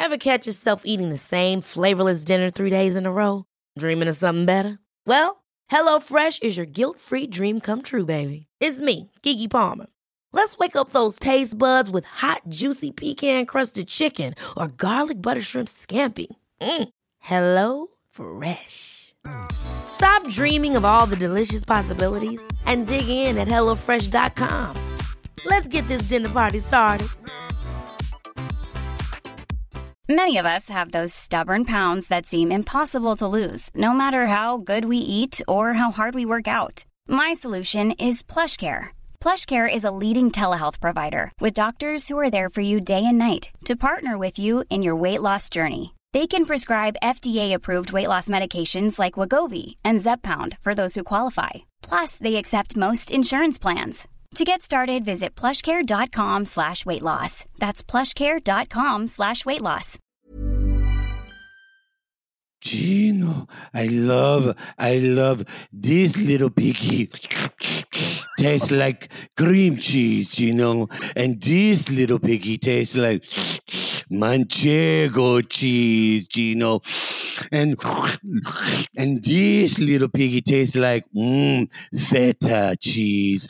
Ever catch yourself eating the same flavorless dinner 3 days in a row? Dreaming of something better? Well, HelloFresh is your guilt-free dream come true, baby. It's me, Keke Palmer. Let's wake up those taste buds with hot, juicy pecan-crusted chicken or garlic butter shrimp scampi. Hello Fresh. Stop dreaming of all the delicious possibilities and dig in at HelloFresh.com. Let's get this dinner party started. Many of us have those stubborn pounds that seem impossible to lose, no matter how good we eat or how hard we work out. My solution is PlushCare. PlushCare is a leading telehealth provider with doctors who are there for you day and night to partner with you in your weight loss journey. They can prescribe FDA-approved weight loss medications like Wegovy and Zepbound for those who qualify. Plus, they accept most insurance plans. To get started, visit plushcare.com/weightloss. That's plushcare.com/weightloss. Gino, I love this little piggy. Tastes like cream cheese, Gino. And this little piggy tastes like manchego cheese, Gino. And this little piggy tastes like feta cheese.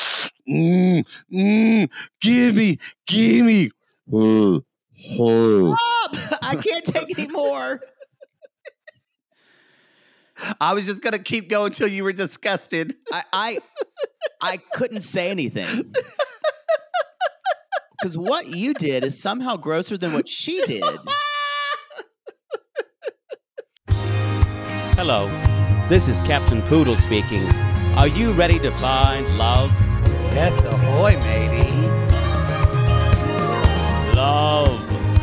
Gimme. Stop! I can't take any more. I was just going to keep going until you were disgusted. I couldn't say anything. Because what you did is somehow grosser than what she did. Hello, this is Captain Poodle speaking. Are you ready to find love? Yes, ahoy, matey. Love.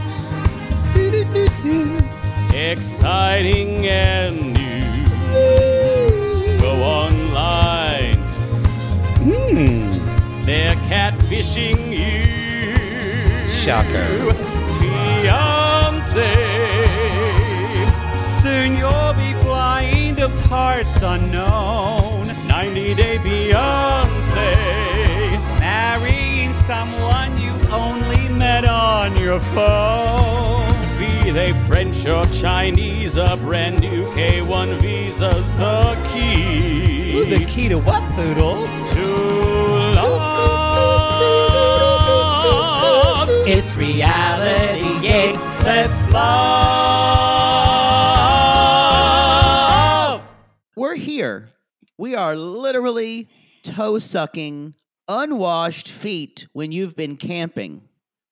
Exciting and new. Go online. They're catfishing you. Shocker. Fiancé. Soon you'll be flying to parts unknown. 90-day fiancé. Marrying someone you've only met on your phone. Be they French or Chinese, a brand new K1 visa's the key. Ooh, the key to what, Poodle? To love. It's reality, yes, let's love. We're here. We are literally toe-sucking, unwashed feet when you've been camping.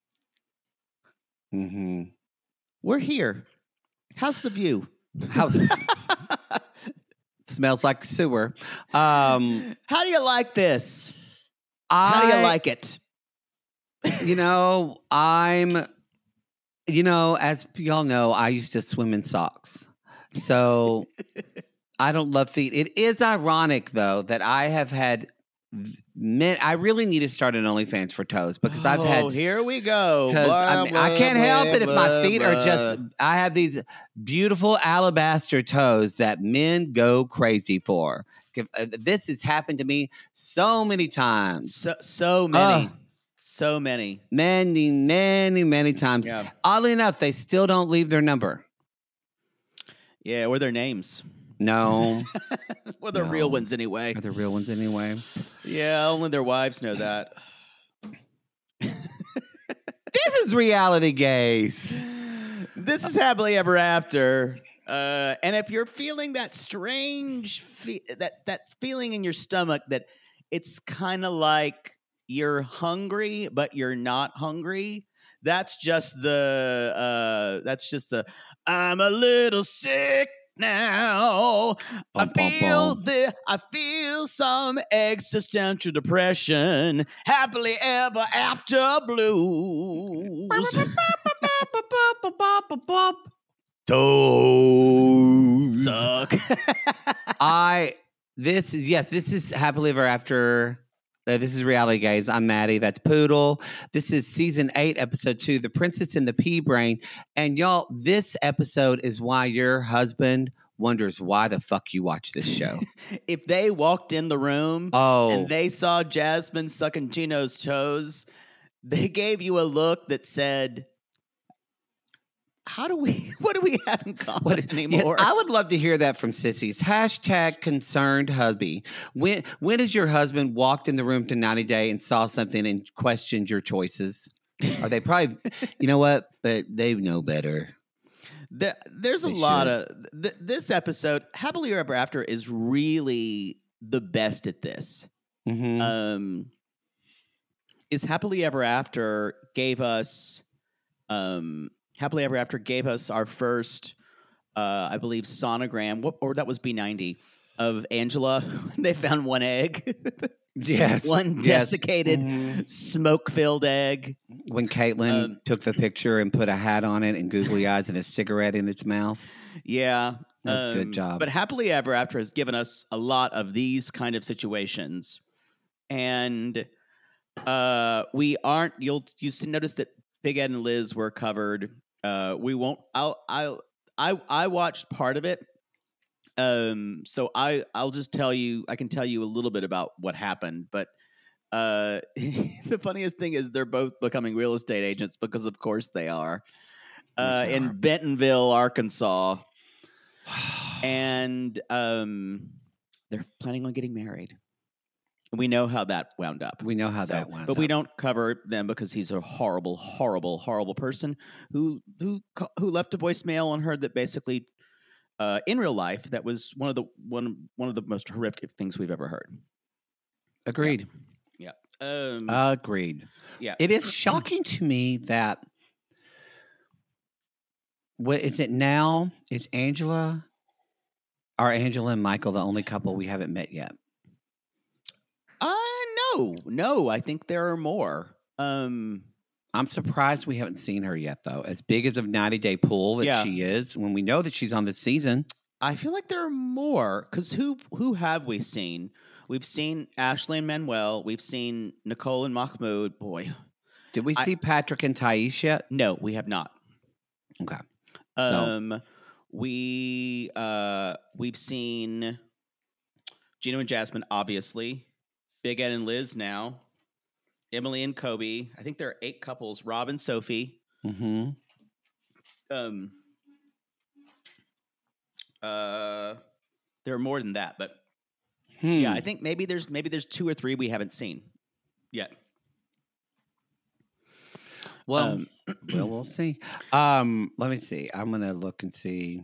Mm-hmm. We're here. How's the view? How smells like sewer. How do you like this? How do you like it? As y'all know, I used to swim in socks. So I don't love feet. It is ironic, though, that I have had I really need to start an OnlyFans for toes because I've had. Oh, here we go. Because I can't help it if my feet are just. I have these beautiful alabaster toes that men go crazy for. This has happened to me so many times. So many. So many. Many times. Yeah. Oddly enough, they still don't leave their number. Yeah, or their names. No. Well, the real ones anyway. Are the real ones anyway? Yeah, only their wives know that. This is reality gaze. This is Happily Ever After. And if you're feeling that strange that feeling in your stomach that it's kind of like you're hungry but you're not hungry, that's just the I'm a little sick now. I feel some existential depression. Happily Ever After blues. Toes suck. This is Happily Ever After. This is Reality Gaze. I'm Maddie. That's Poodle. This is season 8, episode 2, The Princess and the Pea Brain. And y'all, this episode is why your husband wonders why the fuck you watch this show. If they walked in the room and they saw Jasmine sucking Gino's toes, they gave you a look that said, what do we have in common anymore? Yes, I would love to hear that from sissies. # concerned hubby. When has your husband walked in the room to 90 Day and saw something and questioned your choices? Are they probably, you know what? But they know better. There's a lot of this episode. Happily Ever After is really the best at this. Mm-hmm. Is Happily Ever After gave us Happily Ever After gave us our first, I believe, sonogram, or that was B90, of Angela. They found one egg. Yes. One desiccated, smoke-filled egg. When Caitlin took the picture and put a hat on it and googly eyes and a cigarette in its mouth. Yeah. That's a good job. But Happily Ever After has given us a lot of these kind of situations. And we aren't, you notice that Big Ed and Liz were covered. We won't, I watched part of it. So I'll just tell you, I can tell you a little bit about what happened, but the funniest thing is they're both becoming real estate agents because of course they are. In Bentonville, Arkansas. And they're planning on getting married. We know how that wound up. We know how that wound up. But we don't cover them because he's a horrible, horrible, horrible person who left a voicemail and heard that basically in real life that was one of the most horrific things we've ever heard. Agreed. Yeah. Agreed. Yeah. It is shocking to me that what is it now? Is Angela and Michael the only couple we haven't met yet? No. I think there are more. I'm surprised we haven't seen her yet, though. As big as a 90 Day Pool that she is, when we know that she's on this season. I feel like there are more because who have we seen? We've seen Ashley and Manuel. We've seen Nicole and Mahmoud. Boy, did we see Patrick and Thais yet? No, we have not. Okay. We've seen Gino and Jasmine, obviously. Big Ed and Liz now. Emily and Kobe. I think there are 8 couples. Rob and Sophie. Mm-hmm. There are more than that, but yeah, I think maybe there's 2 or 3 we haven't seen yet. Well, we'll see. Let me see. I'm gonna look and see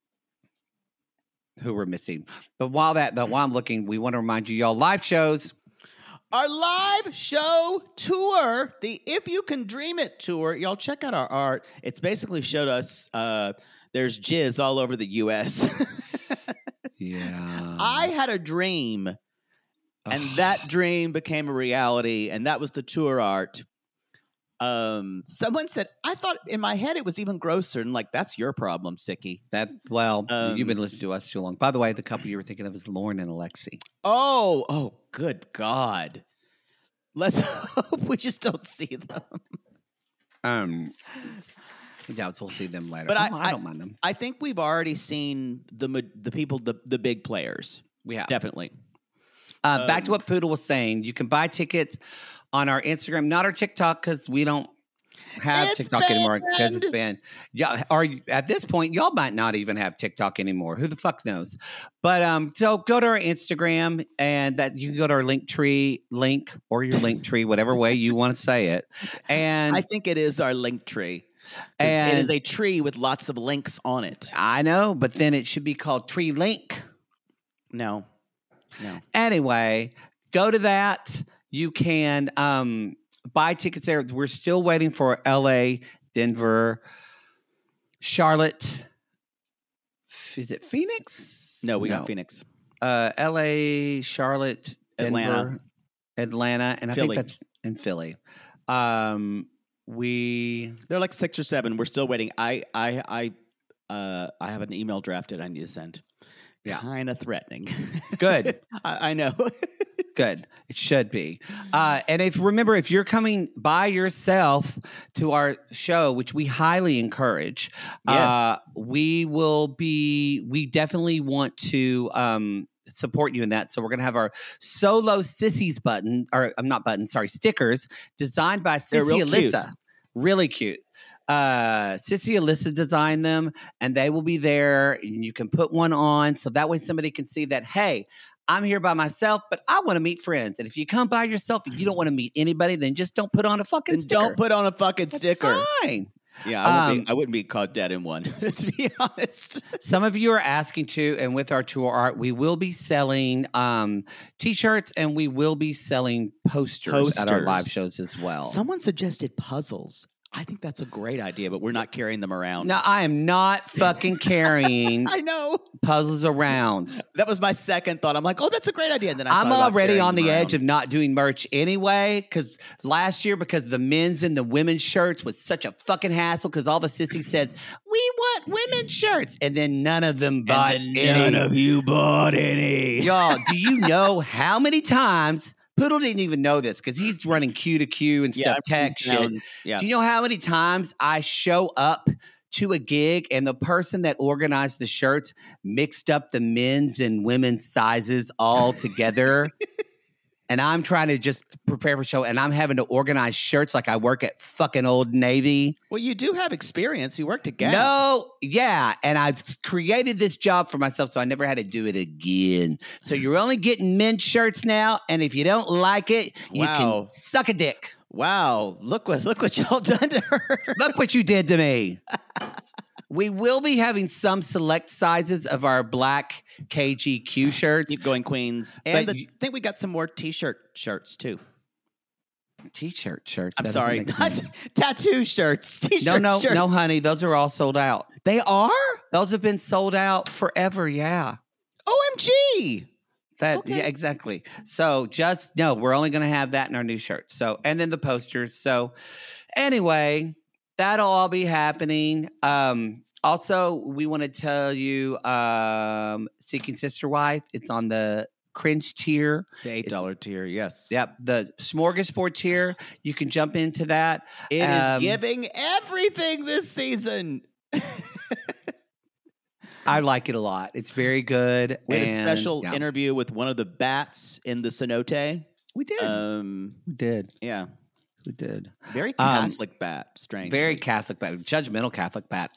who we're missing. But while I'm looking, we want to remind you, y'all, live shows. Our live show tour, the If You Can Dream It tour. Y'all check out our art. It's basically showed us there's jizz all over the U.S. Yeah. I had a dream, and that dream became a reality, and that was the tour art. Someone said, I thought in my head it was even grosser, and like, that's your problem, Sickie. You've been listening to us too long. By the way, the couple you were thinking of is Lauren and Alexi. Oh, good God. Let's hope we just don't see them. Yeah, we'll see them later. But I don't mind them. I think we've already seen the people, the big players. We have. Definitely. Back to what Poodle was saying. You can buy tickets on our Instagram, not our TikTok, because we don't have TikTok anymore because it's banned. Yeah, or at this point, y'all might not even have TikTok anymore. Who the fuck knows? But so go to our Instagram, and that you can go to our link or your link tree, whatever way you want to say it. And I think it is our link tree. And it is a tree with lots of links on it. I know, but then it should be called Tree Link. No. Anyway, go to that. You can buy tickets there. We're still waiting for LA, Denver, Charlotte. Is it Phoenix? No, we got Phoenix. LA, Charlotte, Denver, Atlanta, and Philly. I think that's in Philly. They're like 6 or 7. We're still waiting. I have an email drafted I need to send. Yeah. Kind of threatening. Good. I know. Good. It should be. And if you're coming by yourself to our show, which we highly encourage, yes. we definitely want to support you in that. So we're going to have our Solo Sissies stickers designed by Sissy Alyssa. Really cute. Sissy Alyssa designed them, and they will be there. And you can put one on, so that way somebody can see that, hey, I'm here by myself, but I want to meet friends. And if you come by yourself and you don't want to meet anybody, then just don't put on a fucking Then sticker. don't put on a fucking That's sticker. fine. Yeah, I wouldn't be caught dead in one, to be honest. Some of you are asking too, and with our tour art, we will be selling T-shirts and we will be selling posters at our live shows as well. Someone suggested puzzles. I think that's a great idea, but we're not carrying them around. Now, I am not fucking carrying I know. puzzles around. That was my second thought. I'm like, oh, that's a great idea. And then I I'm thought about already carrying on them the edge around. of not doing merch anyway, because last year, because the men's and the women's shirts was such a fucking hassle, because all the sissies says, we want women's shirts, and then none of them bought then any. none of you bought any. Y'all, do you know how many times Poodle didn't even know this because he's running Q to Q and stuff, tech shit. Yeah. Do you know how many times I show up to a gig and the person that organized the shirts mixed up the men's and women's sizes all together? And I'm trying to just prepare for show, and I'm having to organize shirts like I work at fucking Old Navy. Well, you do have experience. You worked at Gap. No, yeah. And I created this job for myself, so I never had to do it again. So you're only getting men's shirts now, and if you don't like it, you Wow. can suck a dick. Wow. Look what y'all done to her. Look what you did to me. We will be having some select sizes of our black KGQ shirts. Keep going, Queens. And But I think we got some more T-shirt shirts, too. T-shirt shirts. I'm That sorry. doesn't make sense. Tattoo shirts. T-shirt No, shirts. no, honey. Those are all sold out. They are? Those have been sold out forever. Yeah. OMG. That Okay. yeah, exactly. So just no, we're only going to have that in our new shirts. So and then the posters. So anyway, that'll all be happening. Also, we want to tell you, Seeking Sister Wife. It's on the cringe tier. The $8 tier, yes. Yep, the smorgasbord tier. You can jump into that. It is giving everything this season. I like it a lot. It's very good. We had a and, special yeah, interview with one of the bats in the cenote. We did. We did. Yeah. We did. Very Catholic bat, strange. Very Catholic bat, judgmental Catholic bat.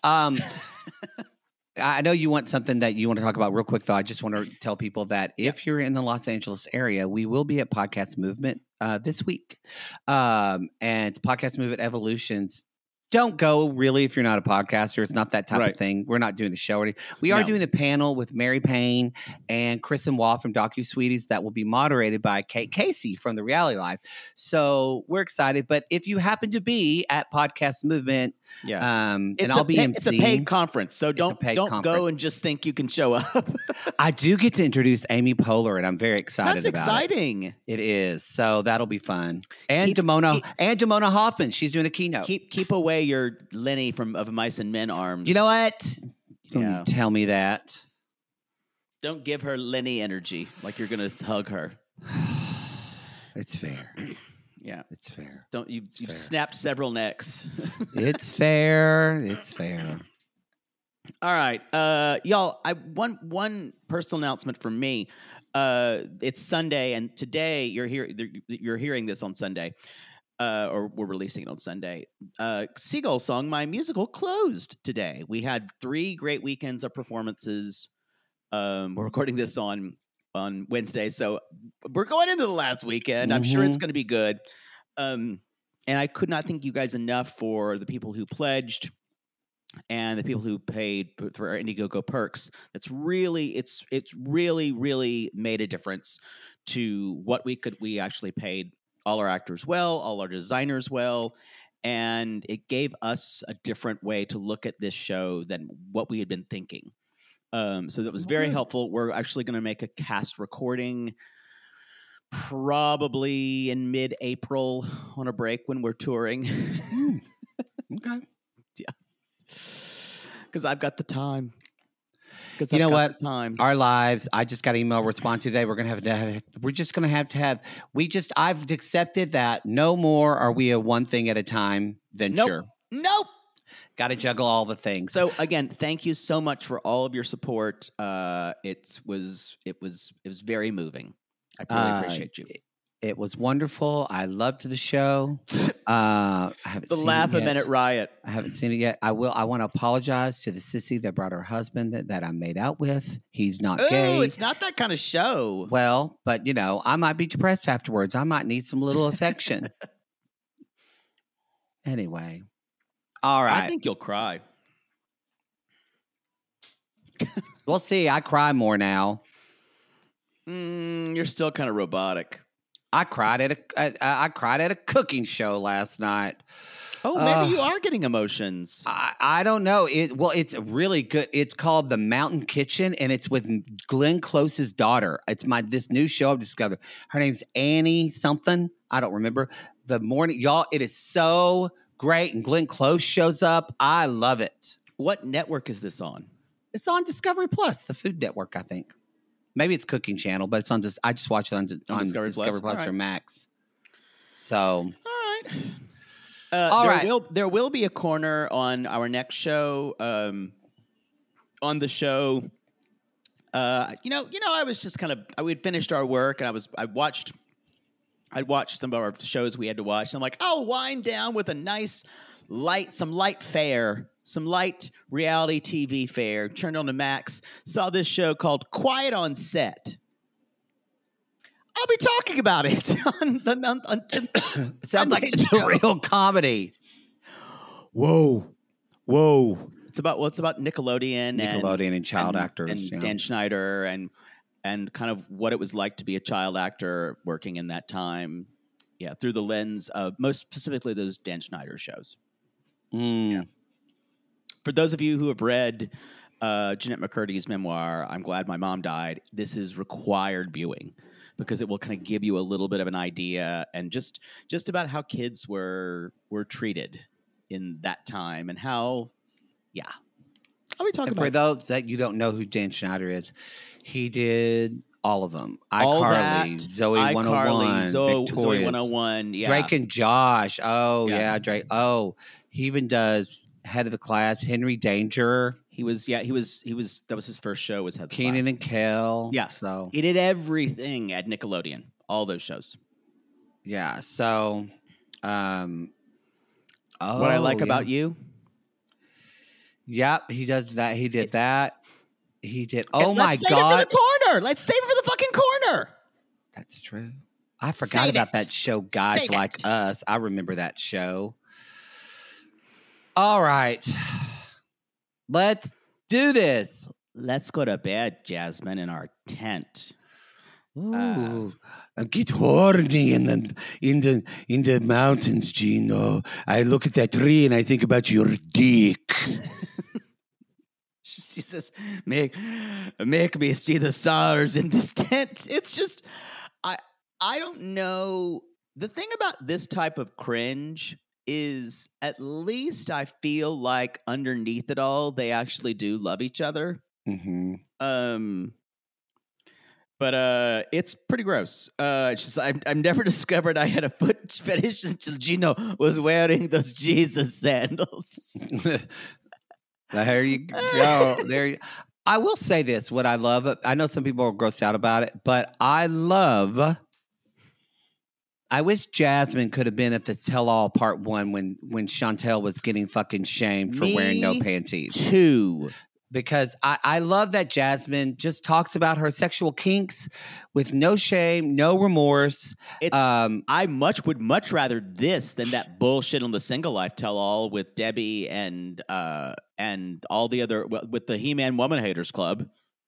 I know you want something that you want to talk about real quick, though. I just want to tell people that if you're in the Los Angeles area, we will be at Podcast Movement this week. And it's Podcast Movement Evolutions. Don't go really if you're not a podcaster. It's not that type of thing. We're not doing a show. We are doing a panel with Mary Payne and Chris and Wall from DocuSweeties that will be moderated by Kate Casey from The Reality Life. So we're excited. But if you happen to be at Podcast Movement, and I'll be emceeing. It's a paid conference, so don't conference. go and just think you can show up. I do get to introduce Amy Poehler, and I'm very excited That's about exciting. it. It is. So that'll be fun. And Damona Hoffman, she's doing a keynote. Keep away your Lenny of Mice and Men arms. You know what? Don't even tell me that. Don't give her Lenny energy like you're going to hug her. It's fair. Yeah, It's fair. you've fair. snapped several necks. It's fair. It's fair. All right, y'all. One personal announcement from me. It's Sunday, and today you're hearing this on Sunday, or we're releasing it on Sunday. Seagull Song, my musical, closed today. We had 3 great weekends of performances. We're recording this on Wednesday, so we're going into the last weekend. I'm sure it's going to be good. And I could not thank you guys enough for the people who pledged and the people who paid for our Indiegogo perks. That's really, it's really, really made a difference to what we actually paid all our actors well, all our designers well, and it gave us a different way to look at this show than what we had been thinking. So that was very helpful. We're actually going to make a cast recording probably in mid-April on a break when we're touring. Okay. Because I've got the time. You know what? Time. Our lives. I just got an email response today. We're gonna have. We're just gonna have to have. I've accepted that. No more are we a one thing at a time venture. Nope. Got to juggle all the things. So again, thank you so much for all of your support. It was very moving. I really appreciate you. It was wonderful. I loved the show. I haven't The seen laugh it a yet. minute riot. I haven't seen it yet. I will. I want to apologize to the sissy that brought her husband that I made out with. He's not gay. Oh, it's not that kind of show. Well, but you know, I might be depressed afterwards. I might need some little affection. Anyway, all right. I think you'll cry. We'll see. I cry more now. You're still kind of robotic. I cried at a cooking show last night. Oh, maybe you are getting emotions. I don't know. It's really good. It's called The Mountain Kitchen, and it's with Glenn Close's daughter. It's this new show I've discovered. Her name's Annie something. I don't remember. Y'all, it is so great, and Glenn Close shows up. I love it. What network is this on? It's on Discovery Plus, the Food Network, I think. Maybe it's Cooking Channel, but it's on. I just watch it on Discovery Plus right. or Max. So, All right. All right. There will be a corner on our next show. On the show, I was just we had finished our work, and I'd watched some of our shows we had to watch. And I'm like, I'll wind down with a nice some light reality TV fare. Turned on to Max, saw this show called Quiet on Set. I'll be talking about it. it sounds like it's a real comedy. Whoa. It's about Nickelodeon and child actors. And yeah. Dan Schneider and kind of what it was like to be a child actor working in that time. Yeah, through the lens of most specifically those Dan Schneider shows. Yeah. For those of you who have read Jeanette McCurdy's memoir, I'm Glad My Mom Died, this is required viewing because it will kind of give you a little bit of an idea and just about how kids were treated in that time and how, yeah. I'll be talking about for those that you don't know who Dan Schneider is, he did all of them. All iCarly, that, Zoe 101, Zoe Victorious, 101, yeah. Drake and Josh. Oh, Yeah. yeah, Drake. Oh, he even does Head of the Class, Henry Danger. He was that was his first show was Head of the Keenan Class. and Kel. Yeah. So, He did everything at Nickelodeon, all those shows. yeah. So, What I like yeah. about you? Yep, he does that. He did that. He did. And Oh my let's save God. it for the corner. Let's save it for the fucking corner. That's true. I forgot Save about it. that show, Guys Save Like it. Us. I remember that show. All right. Let's do this. Let's go to bed, Jasmine, in our tent. Ooh, get horny in the mountains, Gino. I look at that tree and I think about your dick. She says, make me see the stars in this tent. It's just, I don't know. The thing about this type of cringe is at least I feel like underneath it all, they actually do love each other. Mm-hmm. But it's pretty gross. It's just I've never discovered I had a foot fetish until Gino was wearing those Jesus sandals. There you go. I will say this. What I love, I know some people are grossed out about it, but I wish Jasmine could have been at the tell-all part 1 when Chantel was getting fucking shamed for wearing no panties. Too. Because I love that Jasmine just talks about her sexual kinks with no shame, no remorse. I would much rather this than that bullshit on the Single Life tell-all with Debbie and all the other with the He-Man Woman Haters Club.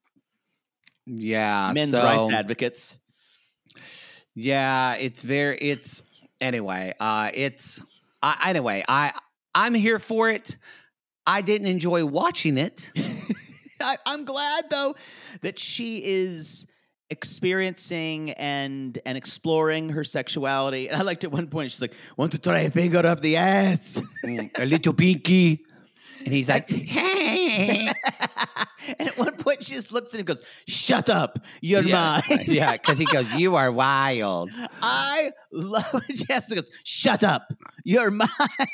Yeah, Men's rights advocates. Yeah, I'm here for it. I didn't enjoy watching it. I'm glad though that she is experiencing and exploring her sexuality. And I liked at one point she's like, "Want to try a finger up the ass?" A little pinky. And he's like, hey. And at one point she just looks at him and goes, "Shut up, you're mine." Yeah, because he goes, "You are wild." I love when Jessica goes, "Shut up, you're mine."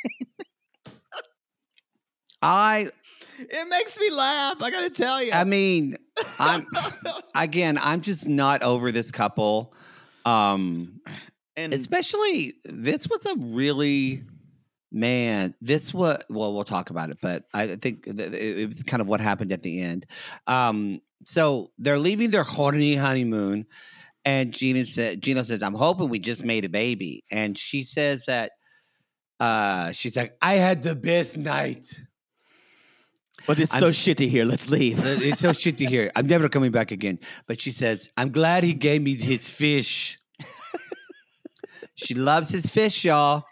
It makes me laugh. I gotta tell you. I mean, I'm just not over this couple. And Especially, this was a really, man, we'll talk about it, but I think it was kind of what happened at the end. So they're leaving their horny honeymoon, and Gino says, I'm hoping we just made a baby. And she says that, she's like, I had the best night. but it's so shitty here. Let's leave. It's so shitty here. I'm never coming back again. But she says, I'm glad he gave me his fish. She loves his fish, y'all.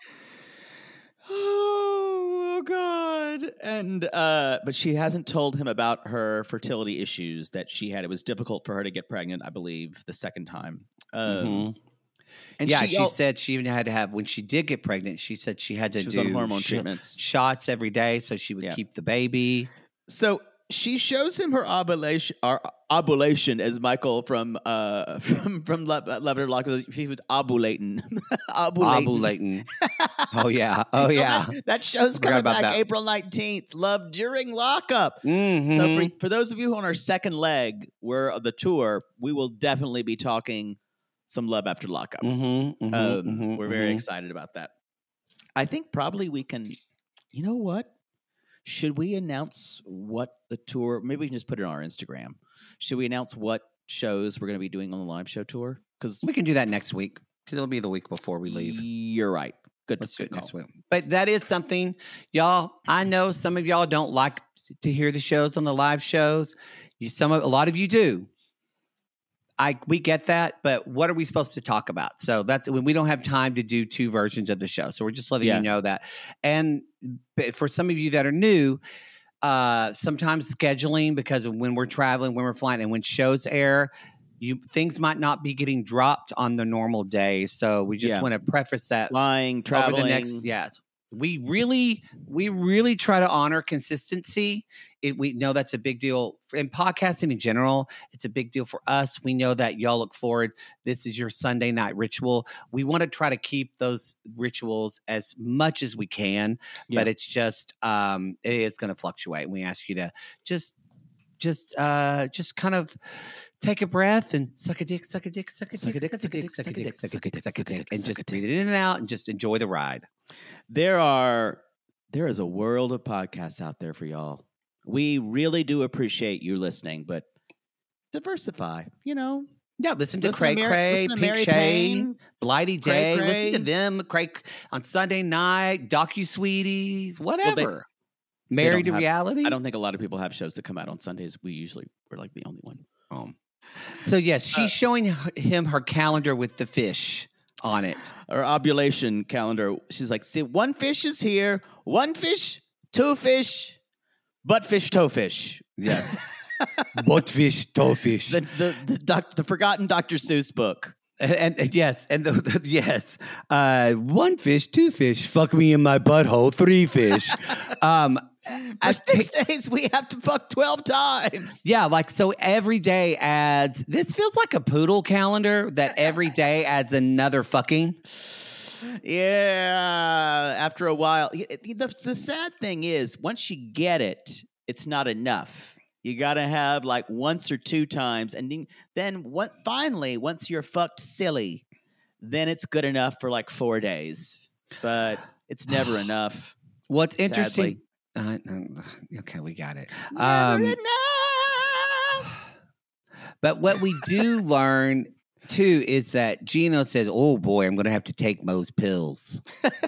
Oh God! And but she hasn't told him about her fertility issues that she had. It was difficult for her to get pregnant, I believe, the second time. Mhm. And Yeah, she said she even had to have, when she did get pregnant, she said she had to she was do on hormone treatments. shots every day so she would Yeah. keep the baby. So she shows him her ovulation, as Michael from Letter Lock. He was ovulating. Ovulating. Oh, yeah. Oh, yeah. That show's Forgot coming about back that. April 19th. Love during lockup. Mhm. So for those of you who are on our second leg, we're the tour, we will definitely be talking some Love After Lockup. We're very excited about that. I think probably we can, you know what? Should we announce what the tour, maybe we can just put it on our Instagram. Should we announce what shows we're going to be doing on the live show tour? Because We can do that next week because it'll be the week before we leave. You're right. Good. Let's do it good next call. week. But that is something, y'all. I know some of y'all don't like to hear the shows on the live shows. A lot of you do. We get that, but what are we supposed to talk about? So that's when we don't have time to do two versions of the show. So we're just letting you know that. And for some of you that are new, sometimes scheduling, because of when we're traveling, when we're flying, and when shows air, things might not be getting dropped on the normal day. So we just want to preface that. Flying, traveling. Over the next, we really try to honor consistency. We know that's a big deal in podcasting in general. It's a big deal for us. We know that y'all look forward. This is your Sunday night ritual. We want to try to keep those rituals as much as we can, but it's just it is going to fluctuate. We ask you to just kind of take a breath and suck a dick, suck a dick, suck a dick, suck a dick, suck a dick, suck a dick, suck a dick, and just breathe it in and out and just enjoy the ride. There is a world of podcasts out there for y'all. We really do appreciate you listening, but diversify, Yeah, listen to Cray Cray, Pink Shane, Blighty Day. Cray. Listen to them, Cray on Sunday night, Docu-Sweeties, whatever. Married to Reality. I don't think a lot of people have shows that come out on Sundays. We're like the only one. So yes, she's showing him her calendar with the fish on it. Her ovulation calendar. She's like, see, one fish is here, one fish, two fish, butt fish, toe fish. Yeah. Butt fish, toe fish. The forgotten Dr. Seuss book. And yes, yes. One fish, two fish. Fuck me in my butthole. Three fish. For 6 days, we have to fuck 12 times. Yeah, so every day adds. This feels like a poodle calendar that every day adds another fucking. Yeah, after a while. The sad thing is, once you get it, it's not enough. You got to have once or two times. And then finally, once you're fucked silly, then it's good enough for 4 days. But it's never enough. What's interesting. Okay, we got it. Never enough. But what we do learn, too, is that Gino says, oh, boy, I'm going to have to take Mo's pills.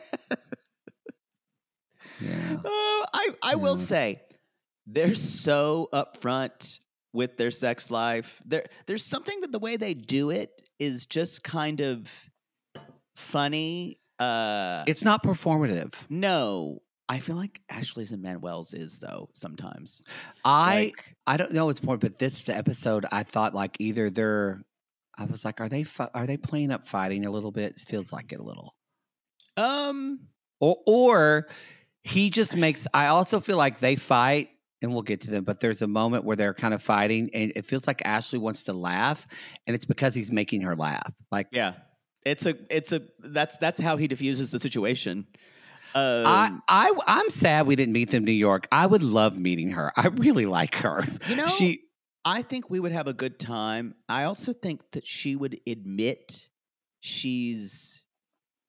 Yeah. Oh, I will say, they're so upfront with their sex life. There's something that the way they do it is just kind of funny. It's not performative. No. I feel like Ashley's and Manuel's is, though, sometimes. I don't know it's more, but this episode, I thought I was like, are they playing up fighting a little bit? It feels like it a little. Or he just makes, I also feel like they fight, and we'll get to them, but there's a moment where they're kind of fighting, and it feels like Ashley wants to laugh, and it's because he's making her laugh. Yeah. That's how he diffuses the situation. I'm sad we didn't meet them in New York. I would love meeting her. I really like her. I think we would have a good time. I also think that she would admit she's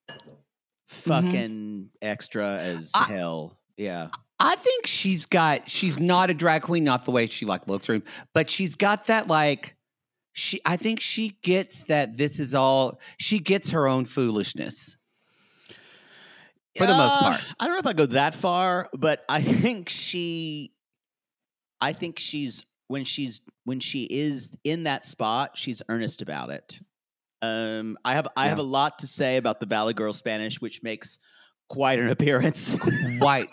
fucking extra as hell. Yeah. I think she's not a drag queen, not the way she like looks or, but she's got that like, I think she gets that this is all, she gets her own foolishness. For the most part. I don't know if I go that far, but I think when she is in that spot, she's earnest about it. I have a lot to say about the Valley Girl Spanish, which makes quite an appearance. Quite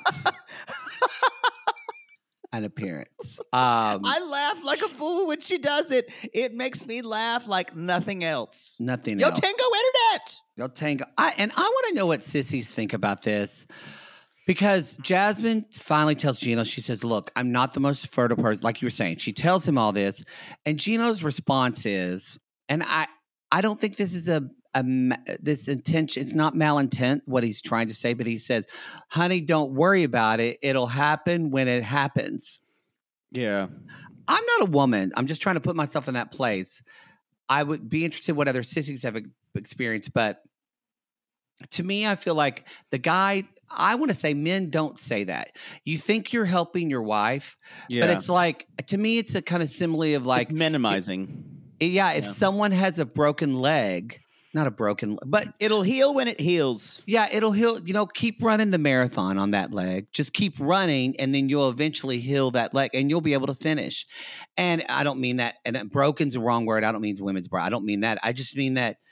an appearance. I laugh like a fool when she does it. It makes me laugh like nothing else. Nothing Yo else. Tango Internet! Yo Tango. I want to know what sissies think about this. Because Jasmine finally tells Gino, she says, look, I'm not the most fertile person. Like you were saying, she tells him all this. And Gino's response is, and I don't think this is this intention. It's not malintent what he's trying to say, but he says, honey, don't worry about it. It'll happen when it happens. Yeah. I'm not a woman. I'm just trying to put myself in that place. I would be interested in what other sissies have experienced, but to me, I feel like the guy, I want to say men don't say that. You think you're helping your wife, but it's like, to me, it's a kind of simile of like. It's minimizing. If someone has a broken leg, not a broken, but. It'll heal when it heals. Yeah, it'll heal. Keep running the marathon on that leg. Just keep running and then you'll eventually heal that leg and you'll be able to finish. And I don't mean that, and broken's the wrong word. I don't mean women's bra. I don't mean that. I just mean that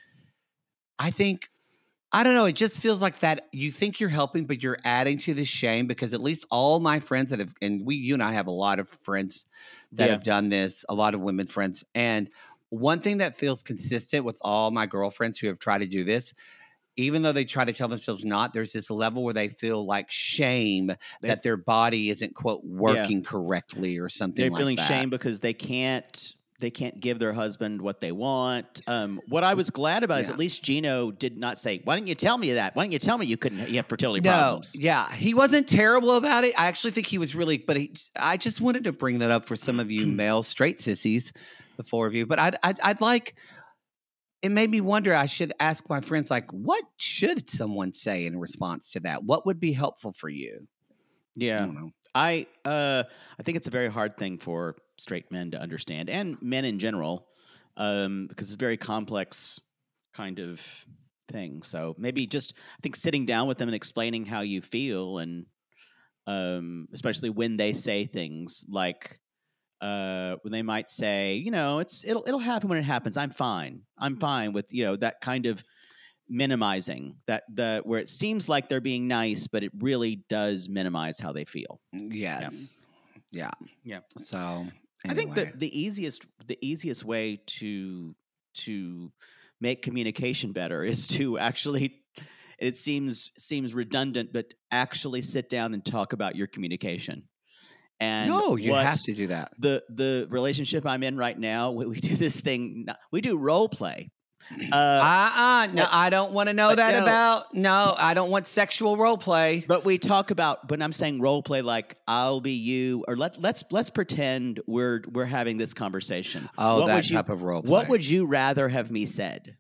I don't know. It just feels like that you think you're helping, but you're adding to the shame because at least all my friends that have, and you and I have a lot of friends that have done this, a lot of women friends. And one thing that feels consistent with all my girlfriends who have tried to do this, even though they try to tell themselves not, there's this level where they feel like shame that their body isn't, quote, working correctly or something like that. They're feeling shame because they can't give their husband what they want. What I was glad about is at least Gino did not say, why didn't you tell me that? Why didn't you tell me you have fertility problems? Yeah. He wasn't terrible about it. I actually think he was really, but I just wanted to bring that up for some of you male straight sissies, the four of you. But I'd like, it made me wonder, I should ask my friends, like, what should someone say in response to that? What would be helpful for you? Yeah. I don't know. I think it's a very hard thing for straight men to understand, and men in general, because it's a very complex kind of thing. So maybe just, I think, sitting down with them and explaining how you feel, and especially when they say things like when they might say, it'll happen when it happens. I'm fine with that kind of minimizing that where it seems like they're being nice, but it really does minimize how they feel. Yes. Yeah. So anyway. I think the easiest way to make communication better is to actually, it seems redundant, but actually sit down and talk about your communication. And you have to do that. The relationship I'm in right now, we do this thing. We do role play. No, I don't want to know that about. No, I don't want sexual role play. But we talk about. When I'm saying role play, like I'll be you, or let's pretend we're having this conversation. Oh, that type of role play. What would you rather have me said?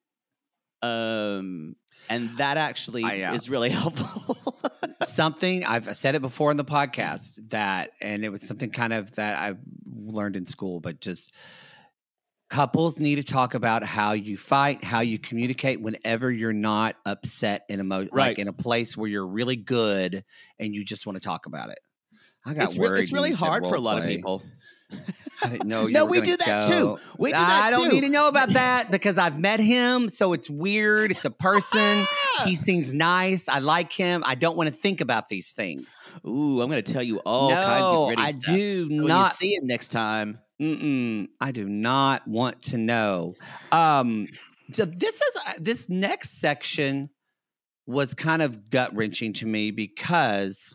And that actually is really helpful. Something I've said it before in the podcast and it was something kind of that I learned in school, but just. Couples need to talk about how you fight, how you communicate whenever you're not upset in like in a place where you're really good and you just want to talk about it. I got worried. It's really hard for a lot of people. I didn't know you No, were we gonna do that go. too. We do that I don't too. need to know about that because I've met him, so it's weird. It's a person. He seems nice. I like him. I don't want to think about these things. Ooh, I'm going to tell you all kinds of gritty stuff. I do so not. When you see him next time. I do not want to know. So this next section was kind of gut wrenching to me because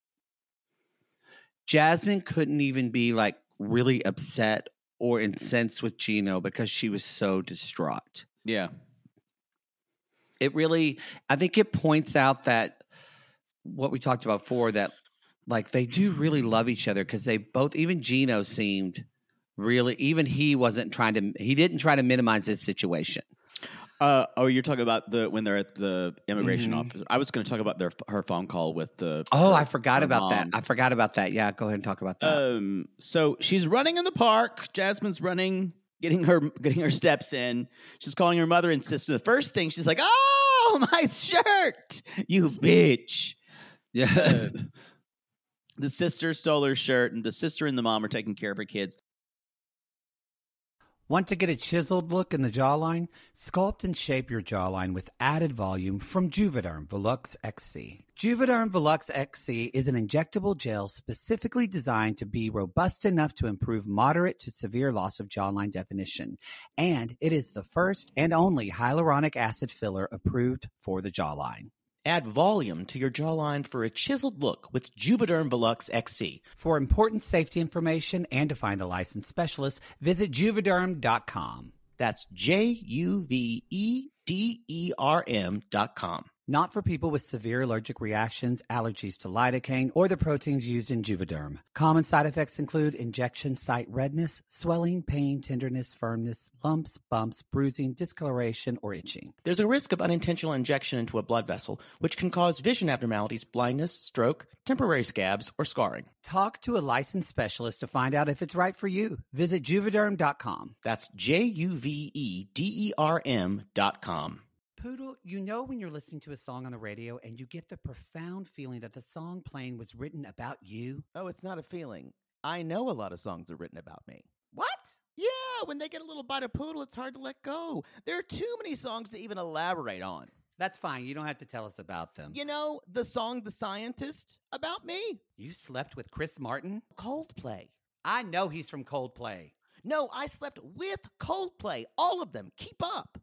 Jasmine couldn't even be like really upset or incensed with Gino because she was so distraught. Yeah. It really, I think it points out that what we talked about before, that like they do really love each other because they both, even Gino seemed really, even he didn't try to minimize his situation. You're talking about when they're at the immigration office. I was going to talk about her phone call with the. I forgot her about that. mom. I forgot about that. Yeah, go ahead and talk about that. So she's running in the park. Jasmine's running, getting her steps in. She's calling her mother and sister. The first thing she's like, "Oh, my shirt, you bitch!" Yeah. The sister stole her shirt, and the sister and the mom are taking care of her kids. Want to get a chiseled look in the jawline? Sculpt and shape your jawline with added volume from Juvederm Volux XC. Juvederm Volux XC is an injectable gel specifically designed to be robust enough to improve moderate to severe loss of jawline definition. And it is the first and only hyaluronic acid filler approved for the jawline. Add volume to your jawline for a chiseled look with Juvederm Volux XC. For important safety information and to find a licensed specialist, visit Juvederm.com. That's JUVEDERM.com. Not for people with severe allergic reactions, allergies to lidocaine, or the proteins used in Juvederm. Common side effects include injection site redness, swelling, pain, tenderness, firmness, lumps, bumps, bruising, discoloration, or itching. There's a risk of unintentional injection into a blood vessel, which can cause vision abnormalities, blindness, stroke, temporary scabs, or scarring. Talk to a licensed specialist to find out if it's right for you. Visit Juvederm.com. That's JUVEDERM.com. Poodle, you know when you're listening to a song on the radio and you get the profound feeling that the song playing was written about you? Oh, it's not a feeling. I know a lot of songs are written about me. What? Yeah, when they get a little bite of Poodle, it's hard to let go. There are too many songs to even elaborate on. That's fine. You don't have to tell us about them. You know, the song The Scientist, about me. You slept with Chris Martin? Coldplay. I know he's from Coldplay. No, I slept with Coldplay. All of them. Keep up.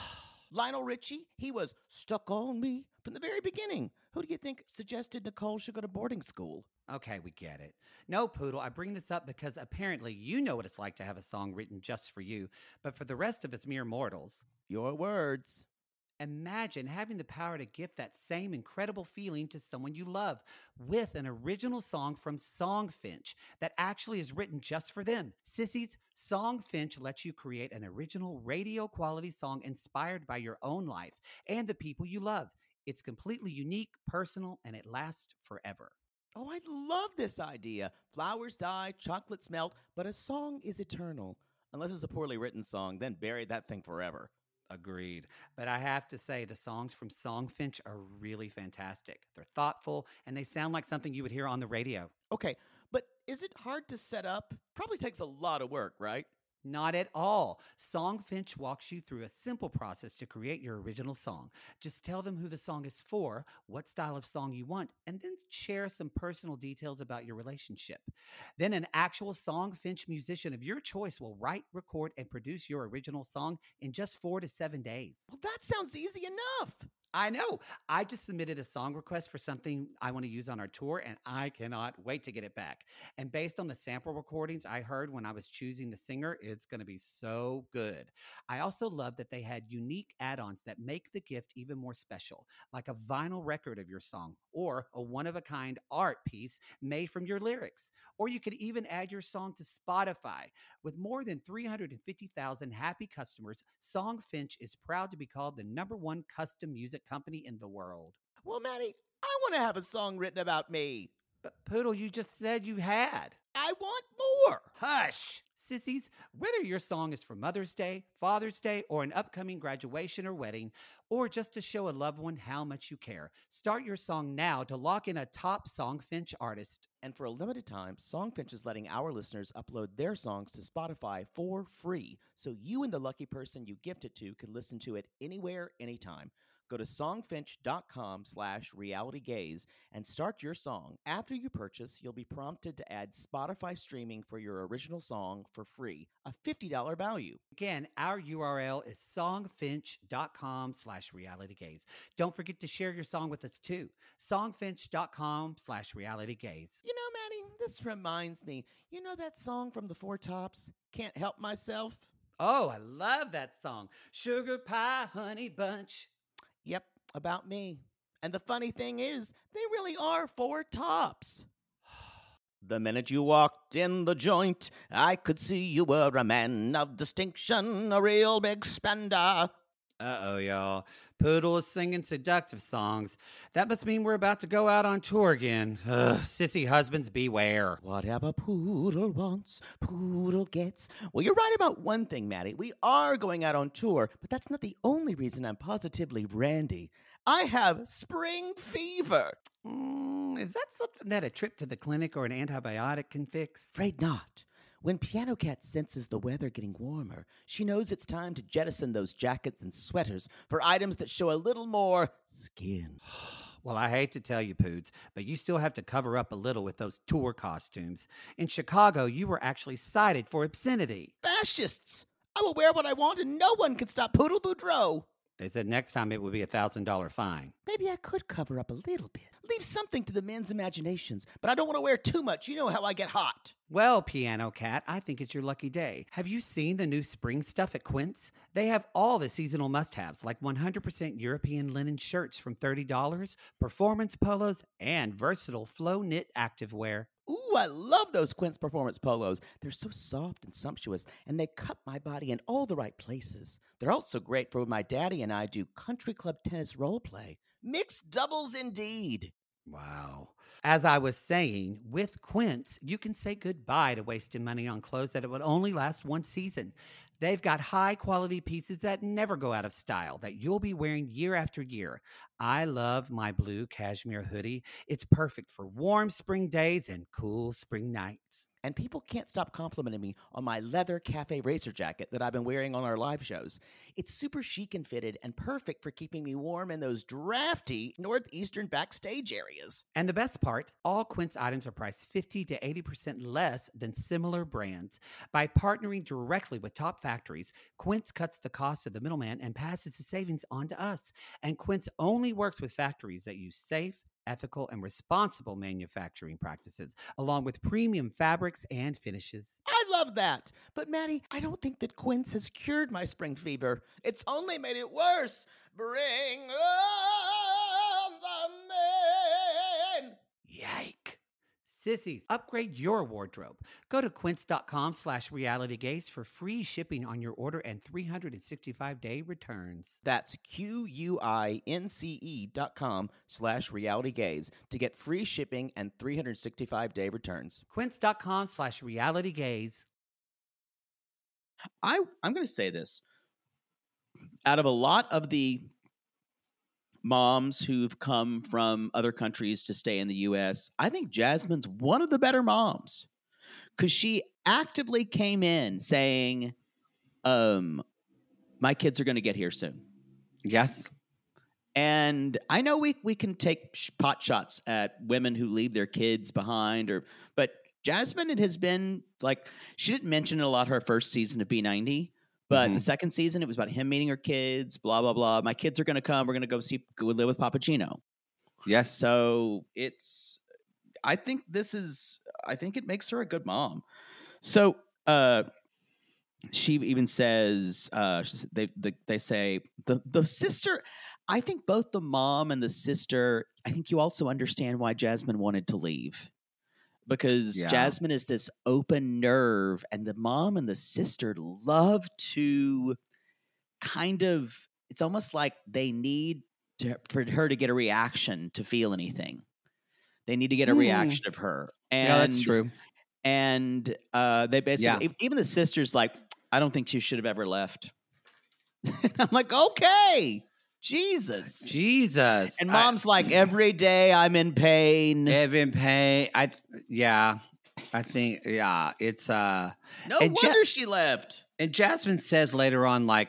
Lionel Richie, he was stuck on me from the very beginning. Who do you think suggested Nicole should go to boarding school? Okay, we get it. No, Poodle, I bring this up because apparently you know what it's like to have a song written just for you, but for the rest of us mere mortals. Your words. Imagine having the power to gift that same incredible feeling to someone you love with an original song from Songfinch that actually is written just for them. Sissies, Songfinch lets you create an original radio quality song inspired by your own life and the people you love. It's completely unique, personal, and it lasts forever. Oh, I love this idea. Flowers die, chocolates melt, but a song is eternal. Unless it's a poorly written song, then bury that thing forever. Agreed. But I have to say, the songs from Songfinch are really fantastic. They're thoughtful, and they sound like something you would hear on the radio. Okay, but is it hard to set up? Probably takes a lot of work, right? Not at all. Songfinch walks you through a simple process to create your original song. Just tell them who the song is for, what style of song you want, and then share some personal details about your relationship. Then an actual Songfinch musician of your choice will write, record, and produce your original song in just 4 to 7 days. Well, that sounds easy enough. I know. I just submitted a song request for something I want to use on our tour, and I cannot wait to get it back. And based on the sample recordings I heard when I was choosing the singer, it's going to be so good. I also love that they had unique add-ons that make the gift even more special, like a vinyl record of your song or a one-of-a-kind art piece made from your lyrics. Or you could even add your song to Spotify. With more than 350,000 happy customers, Songfinch is proud to be called the #1 custom music company in the world. Well, Maddie, I want to have a song written about me. But Poodle, you just said you had. I want more. Hush! Sissies, whether your song is for Mother's Day, Father's Day, or an upcoming graduation or wedding, or just to show a loved one how much you care, start your song now to lock in a top Songfinch artist. And for a limited time, Songfinch is letting our listeners upload their songs to Spotify for free, so you and the lucky person you gift it to can listen to it anywhere, anytime. Go to songfinch.com/realitygaze and start your song. After you purchase, you'll be prompted to add Spotify streaming for your original song for free, a $50 value. Again, our URL is songfinch.com/realitygaze. Don't forget to share your song with us too. Songfinch.com/realitygaze. You know, Maddie, this reminds me. You know that song from the Four Tops, Can't Help Myself? Oh, I love that song. Sugar Pie Honey Bunch. Yep, about me. And the funny thing is, they really are four tops. The minute you walked in the joint, I could see you were a man of distinction, a real big spender. Uh-oh, y'all. Poodle is singing seductive songs. That must mean we're about to go out on tour again. Ugh, sissy husbands beware. Whatever Poodle wants, Poodle gets. Well, you're right about one thing, Maddie. We are going out on tour, but that's not the only reason I'm positively randy. I have spring fever. Is that something that a trip to the clinic or an antibiotic can fix? Afraid not. When Piano Cat senses the weather getting warmer, she knows it's time to jettison those jackets and sweaters for items that show a little more skin. Well, I hate to tell you, Poods, but you still have to cover up a little with those tour costumes. In Chicago, you were actually cited for obscenity. Fascists! I will wear what I want and no one can stop Poodle Boudreaux. They said next time it would be a $1,000 fine. Maybe I could cover up a little bit. Leave something to the men's imaginations, but I don't want to wear too much. You know how I get hot. Well, Piano Cat, I think it's your lucky day. Have you seen the new spring stuff at Quince? They have all the seasonal must-haves, like 100% European linen shirts from $30, performance polos, and versatile flow knit activewear. Ooh, I love those Quince Performance polos. They're so soft and sumptuous, and they cut my body in all the right places. They're also great for when my daddy and I do country club tennis role play. Mixed doubles indeed. Wow. As I was saying, with Quince, you can say goodbye to wasting money on clothes that it would only last one season. They've got high-quality pieces that never go out of style, that you'll be wearing year after year. I love my blue cashmere hoodie. It's perfect for warm spring days and cool spring nights. And people can't stop complimenting me on my leather cafe racer jacket that I've been wearing on our live shows. It's super chic and fitted and perfect for keeping me warm in those drafty northeastern backstage areas. And the best part, all Quince items are priced 50 to 80% less than similar brands. By partnering directly with top factories, Quince cuts the cost of the middleman and passes the savings on to us. And Quince only works with factories that use safe, ethical, and responsible manufacturing practices, along with premium fabrics and finishes. I love that. But Maddie, I don't think that Quince has cured my spring fever. It's only made it worse. Bring on the men. Yike. Sissies, upgrade your wardrobe. Go to quince.com/realitygaze for free shipping on your order and 365-day returns. That's QUINCE.com/realitygaze to get free shipping and 365-day returns. Quince.com/realitygaze. I'm going to say this. Out of a lot of the moms who've come from other countries to stay in the U.S., I think Jasmine's one of the better moms because she actively came in saying, my kids are going to get here soon. Yes. And I know we can take pot shots at women who leave their kids behind, but Jasmine, it has been like, she didn't mention it a lot her first season of B90. But the second season, it was about him meeting her kids, blah, blah, blah. My kids are going to come. We're going to go live with Papagino. Yes. So I think it makes her a good mom. So she even says, they say the sister, I think both the mom and the sister, I think you also understand why Jasmine wanted to leave. Because Jasmine is this open nerve, and the mom and the sister love to kind of, it's almost like they need for her to get a reaction to feel anything. They need to get a reaction of her. And, yeah, that's true. And they basically, even the sister's like, I don't think you should have ever left. I'm like, okay. Jesus. And mom's like, every day I'm in pain. I think, it's no wonder she left. And Jasmine says later on, like,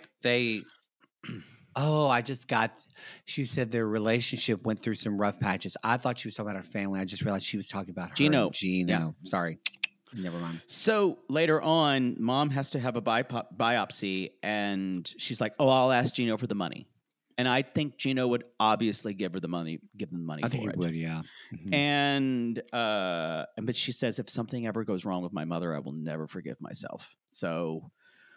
she said their relationship went through some rough patches. I thought she was talking about her family. I just realized she was talking about her. Gino. Yeah. Sorry. Never mind. So later on, mom has to have a biopsy, and she's like, I'll ask Gino for the money. And I think Gino would obviously give them the money I think he would, yeah. Mm-hmm. And but she says, if something ever goes wrong with my mother, I will never forgive myself. So,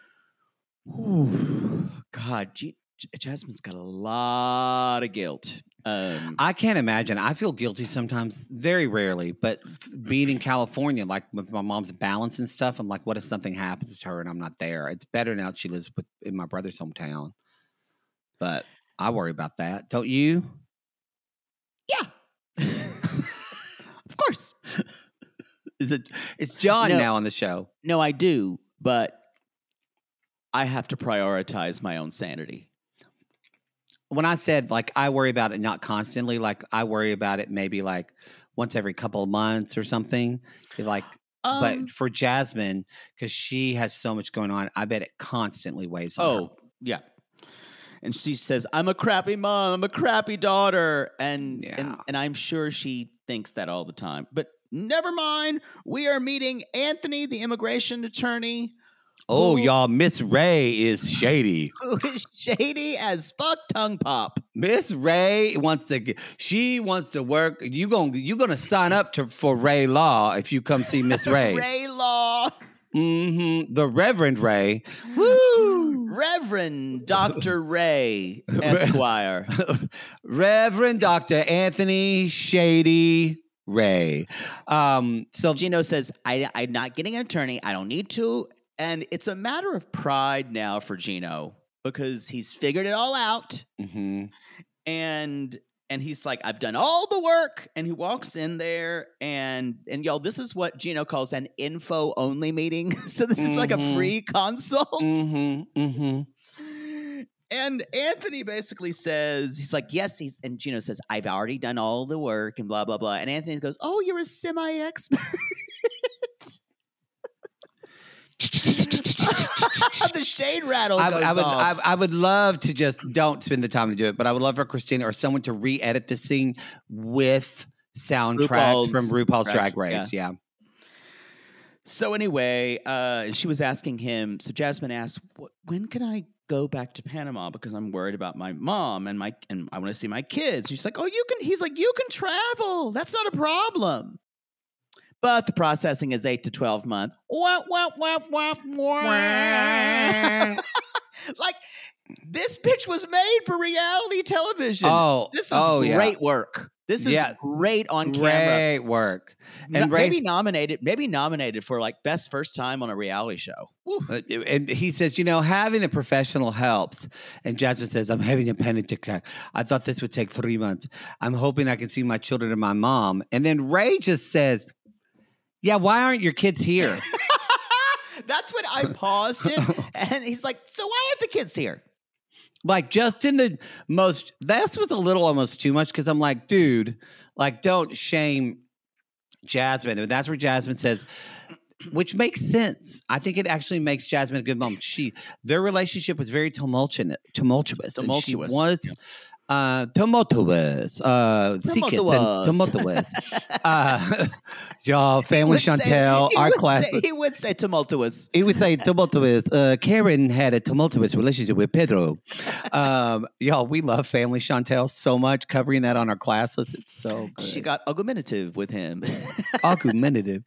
God, Jasmine's got a lot of guilt. I can't imagine. I feel guilty sometimes, very rarely, but being in California, like with my mom's balance and stuff, I'm like, what if something happens to her and I'm not there? It's better now that she lives in my brother's hometown. but I worry about that. Don't you? Yeah. Of course. It's John No. now on the show. No, I do, but I have to prioritize my own sanity. When I said like I worry about it not constantly, like I worry about it maybe like once every couple of months or something. Like, but for Jasmine, because she has so much going on, I bet it constantly weighs on her. Oh, yeah. And she says, I'm a crappy mom, I'm a crappy daughter. And I'm sure she thinks that all the time. But never mind. We are meeting Anthony, the immigration attorney. Oh, y'all, Miss Ray is shady. Who is shady as fuck tongue pop. Miss Ray wants to work. You gonna sign up for Ray Law if you come see Miss Ray. Ray Law. Mm-hmm. The Reverend Ray. Woo! Reverend Dr. Ray, Esquire. Reverend Dr. Anthony Shady Ray. So Gino says, I'm not getting an attorney. I don't need to. And it's a matter of pride now for Gino because he's figured it all out. Mm-hmm. And he's like, I've done all the work. And he walks in there and y'all, this is what Gino calls an info only meeting. So this is like a free consult. Mm-hmm. Mm-hmm. And Anthony basically says, he's like, yes, and Gino says, I've already done all the work and blah, blah, blah. And Anthony goes, oh, you're a semi-expert. The shade rattle goes off. I would love to just don't spend the time to do it, but I would love for Christina or someone to re-edit this scene with soundtracks from RuPaul's Drag Race. Yeah. So anyway, she was asking him. So Jasmine asked, "When can I go back to Panama? Because I'm worried about my mom and I want to see my kids." She's like, "Oh, you can." He's like, "You can travel. That's not a problem." But the processing is 8 to 12 months. Like, this bitch was made for reality television. Oh, this is great work. This is great on camera. Great work. And maybe nominated for like best first time on a reality show. And he says, having a professional helps. And Jasmine says, I'm having a panic attack. I thought this would take 3 months. I'm hoping I can see my children and my mom. And then Ray just says, yeah, why aren't your kids here? That's when I paused it. And he's like, so why aren't the kids here? Like, just in the most, that was a little almost too much because I'm like, dude, like, don't shame Jasmine. And that's where Jasmine says, which makes sense. I think it actually makes Jasmine a good mom. Their relationship was very tumultuous. And she was tumultuous. Tumultuous. Y'all, Family Chantel, our class. He would say tumultuous. He would say tumultuous. Karen had a tumultuous relationship with Pedro. Y'all, we love Family Chantel so much, covering that on our classes. It's so good. She got argumentative with him. Argumentative.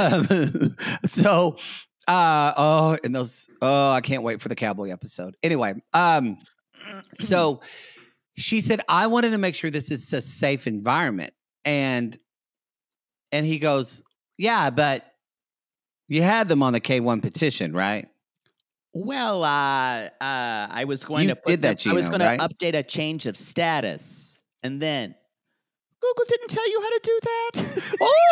I can't wait for the cowboy episode. Anyway, so she said, I wanted to make sure this is a safe environment. And he goes, yeah, but you had them on the K1 petition, right? Well, I was going to put Gino, I was going right? to update a change of status. And then Google didn't tell you how to do that.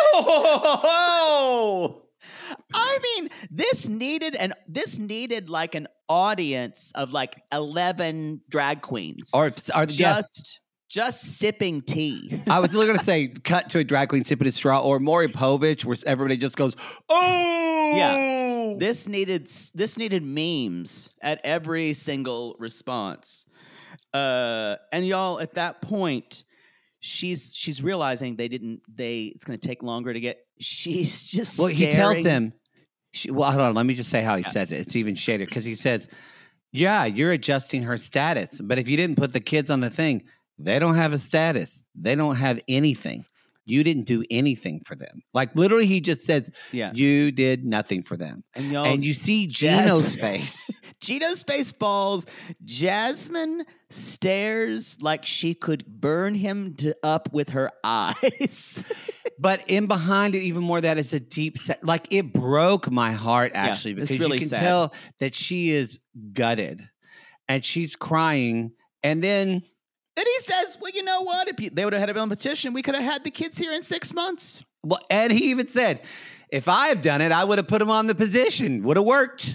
Oh! I mean, this needed like an audience of like 11 drag queens, Or just sipping tea. I was literally going to say, cut to a drag queen sipping a straw, or Maury Povich, where everybody just goes, oh! Yeah. This needed memes at every single response. And y'all, at that point, she's realizing it's going to take longer to get. She's just staring. He tells him. Hold on. Let me just say how he says it. It's even shadier because he says, "Yeah, you're adjusting her status, but if you didn't put the kids on the thing, they don't have a status. They don't have anything. You didn't do anything for them." Like literally, he just says, you did nothing for them." And you see Gino's face. Gino's face falls. Jasmine stares like she could burn him up with her eyes. But in behind it, even more, that is a deep set. Like it broke my heart actually, because really you can sad. tell that she is gutted and she's crying. And then Then he says, well, you know what? If they would have had a petition, we could have had the kids here in 6 months. well, and he even said, if I have done it, I would have put him on the position. Would have worked.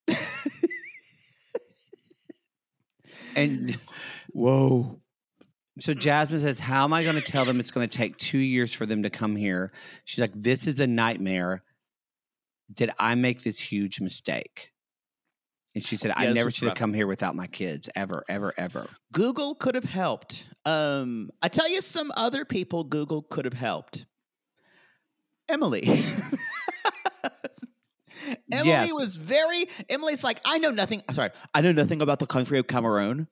And Whoa. so Jasmine says, how am I going to tell them it's going to take 2 years for them to come here? She's like, this is a nightmare. Did I make this huge mistake? And she said, I this never was should have rough. come here without my kids, ever, ever, ever. Google could have helped. I tell you some other people Google could have helped. Emily. Emily Yes. was Emily's like, I know nothing about the country of Cameroon.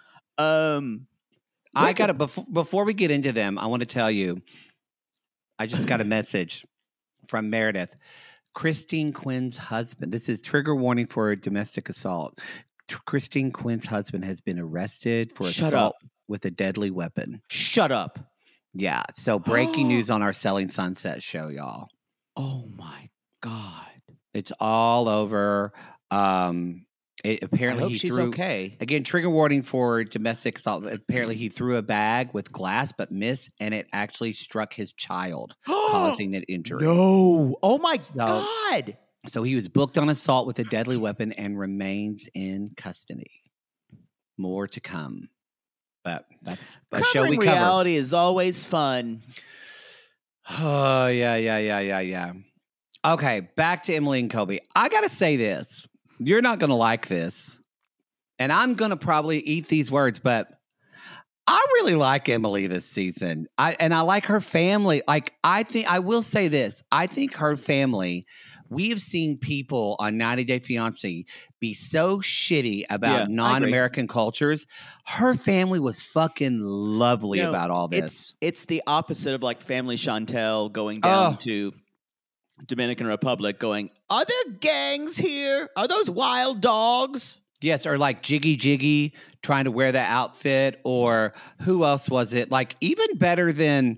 I got to, before we get into them, I want to tell you, I just got a message from Meredith. Christine Quinn's husband, this is trigger warning for domestic assault. Christine Quinn's husband has been arrested for Shut assault up. with a deadly weapon. Shut up. Yeah. So breaking news on our Selling Sunset show, y'all. Oh my God. It's all over. Apparently I hope he she's threw, okay. again, trigger warning for domestic assault. Apparently he threw a bag with glass but missed, and it actually struck his child, causing an injury. No. Oh my So- God. So he was booked on assault with a deadly weapon and remains in custody. More to come. But that's a show we Covering cover. reality is always fun. Oh, yeah. Okay, back to Emily and Kobe. I got to say this. You're not going to like this. And I'm going to probably eat these words, but I really like Emily this season. I like her family. Like, I will say this. I think her family, we have seen people on 90 Day Fiancé be so shitty about non-American cultures. Her family was fucking lovely You know, about all this. It's the opposite of like Family Chantel going down to Dominican Republic going, are there gangs here? Are those wild dogs? Yes, or like Jiggy Jiggy trying to wear the outfit, or who else was it? Like even better than,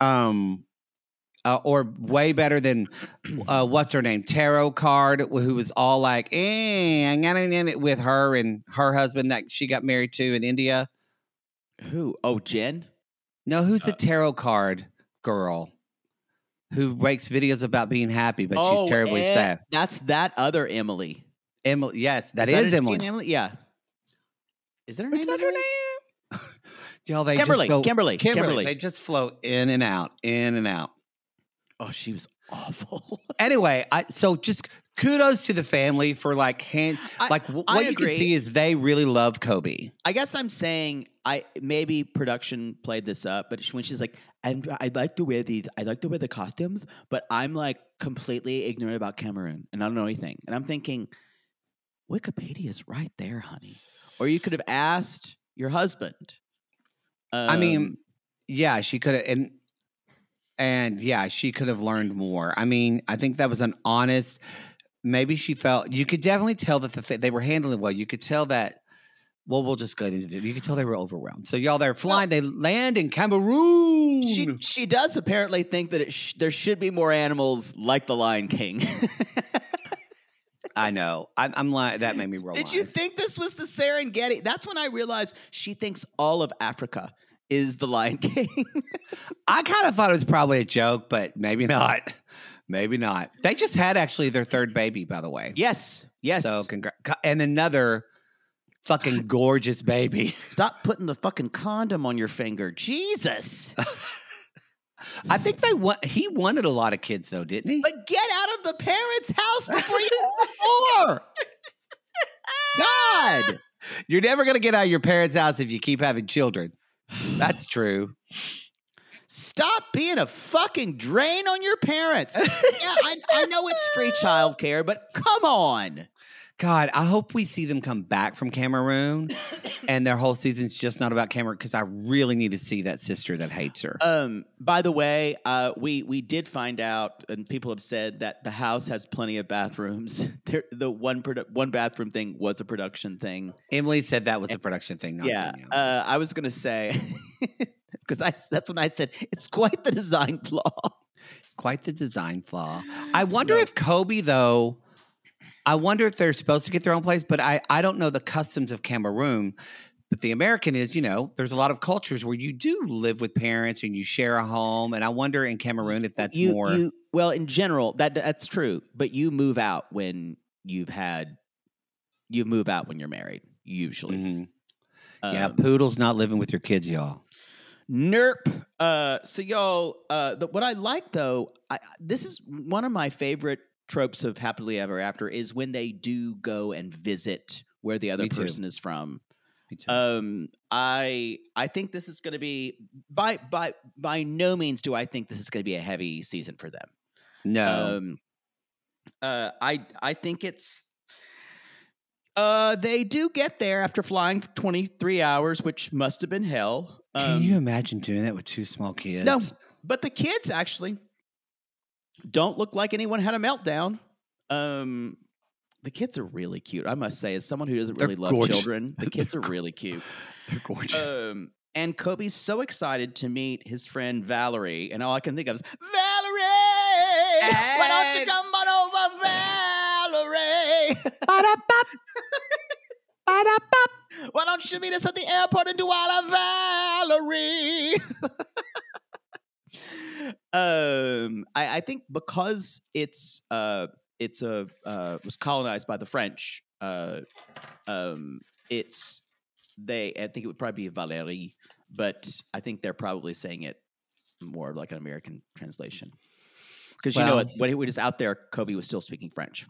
or way better than, what's her name? Tarot Card, who was all like, I'm gonna name it with her and her husband that she got married to in India. Who? Oh, Jen? No, who's the Tarot Card girl who makes videos about being happy, but she's terribly sad? That's that other Emily. Emily, yes, that Is is her Emily. name Emily? Yeah. Is that her name? Is that her Emily? name? Y'all, they Kimberly, just go, Kimberly. They just flow in and out, in and out. Oh, she was awful. Anyway, so just kudos to the family for like I what you agree. can see is they really love Kobe. I guess I'm saying maybe production played this up, but when she's like, I like to wear the costumes, but I'm like completely ignorant about Cameroon and I don't know anything. And I'm thinking, Wikipedia's right there, honey. Or you could have asked your husband. I mean, yeah, she could have, and yeah, she could have learned more. I mean, I think that was an honest. Maybe she felt you could definitely tell that they were handling it well. You could tell that. Well, we'll just go into it. You could tell they were overwhelmed. So y'all, they're flying. They land in Cameroon. She does apparently think that there should be more animals like the Lion King. I know. I'm like that made me roll. Did you think this was the Serengeti? That's when I realized she thinks all of Africa is the Lion King. I kind of thought it was probably a joke, but maybe not. Maybe not. They just had actually their third baby, by the way. Yes. So and another fucking gorgeous baby. Stop putting the fucking condom on your finger. Jesus. I think he wanted a lot of kids though, didn't he? But get out of the parents' house before you go four. God. You're never going to get out of your parents' house if you keep having children. That's true. Stop being a fucking drain on your parents. Yeah, I know it's free childcare, but come on. God, I hope we see them come back from Cameroon and their whole season's just not about Cameroon because I really need to see that sister that hates her. By the way, we did find out, and people have said that the house has plenty of bathrooms. The one bathroom thing was a production thing. Emily said that was a production thing. Not Danielle. I was going to say, because that's when I said, it's quite the design flaw. Quite the design flaw. I wonder if Kobe, though, I wonder if they're supposed to get their own place, but I don't know the customs of Cameroon But the American is, there's a lot of cultures where you do live with parents and you share a home. And I wonder in Cameroon if that's more. Well, in general, that's true. But you move out when you move out when you're married, usually. Mm-hmm. Poodle's not living with your kids, y'all. Nerp. So y'all, what I like though, this is one of my favorite tropes of Happily Ever After is when they do go and visit where the other person is from. Me too. I think this is going to be by no means do I think this is going to be a heavy season for them. No. I think it's. They do get there after flying for 23 hours, which must have been hell. Can you imagine doing that with two small kids? No, but the kids actually don't look like anyone had a meltdown. The kids are really cute, I must say. As someone who doesn't really love children, the kids are really cute. They're gorgeous. And Kobe's so excited to meet his friend Valerie, and all I can think of is Valerie. Why don't you come on over, Valerie? Ba-da-bop. Ba-da-bop. Why don't you meet us at the airport in Douala, Valerie? I think because it's was colonized by the French. I think it would probably be Valérie, but I think they're probably saying it more like an American translation. Because when he was out there, Kobe was still speaking French.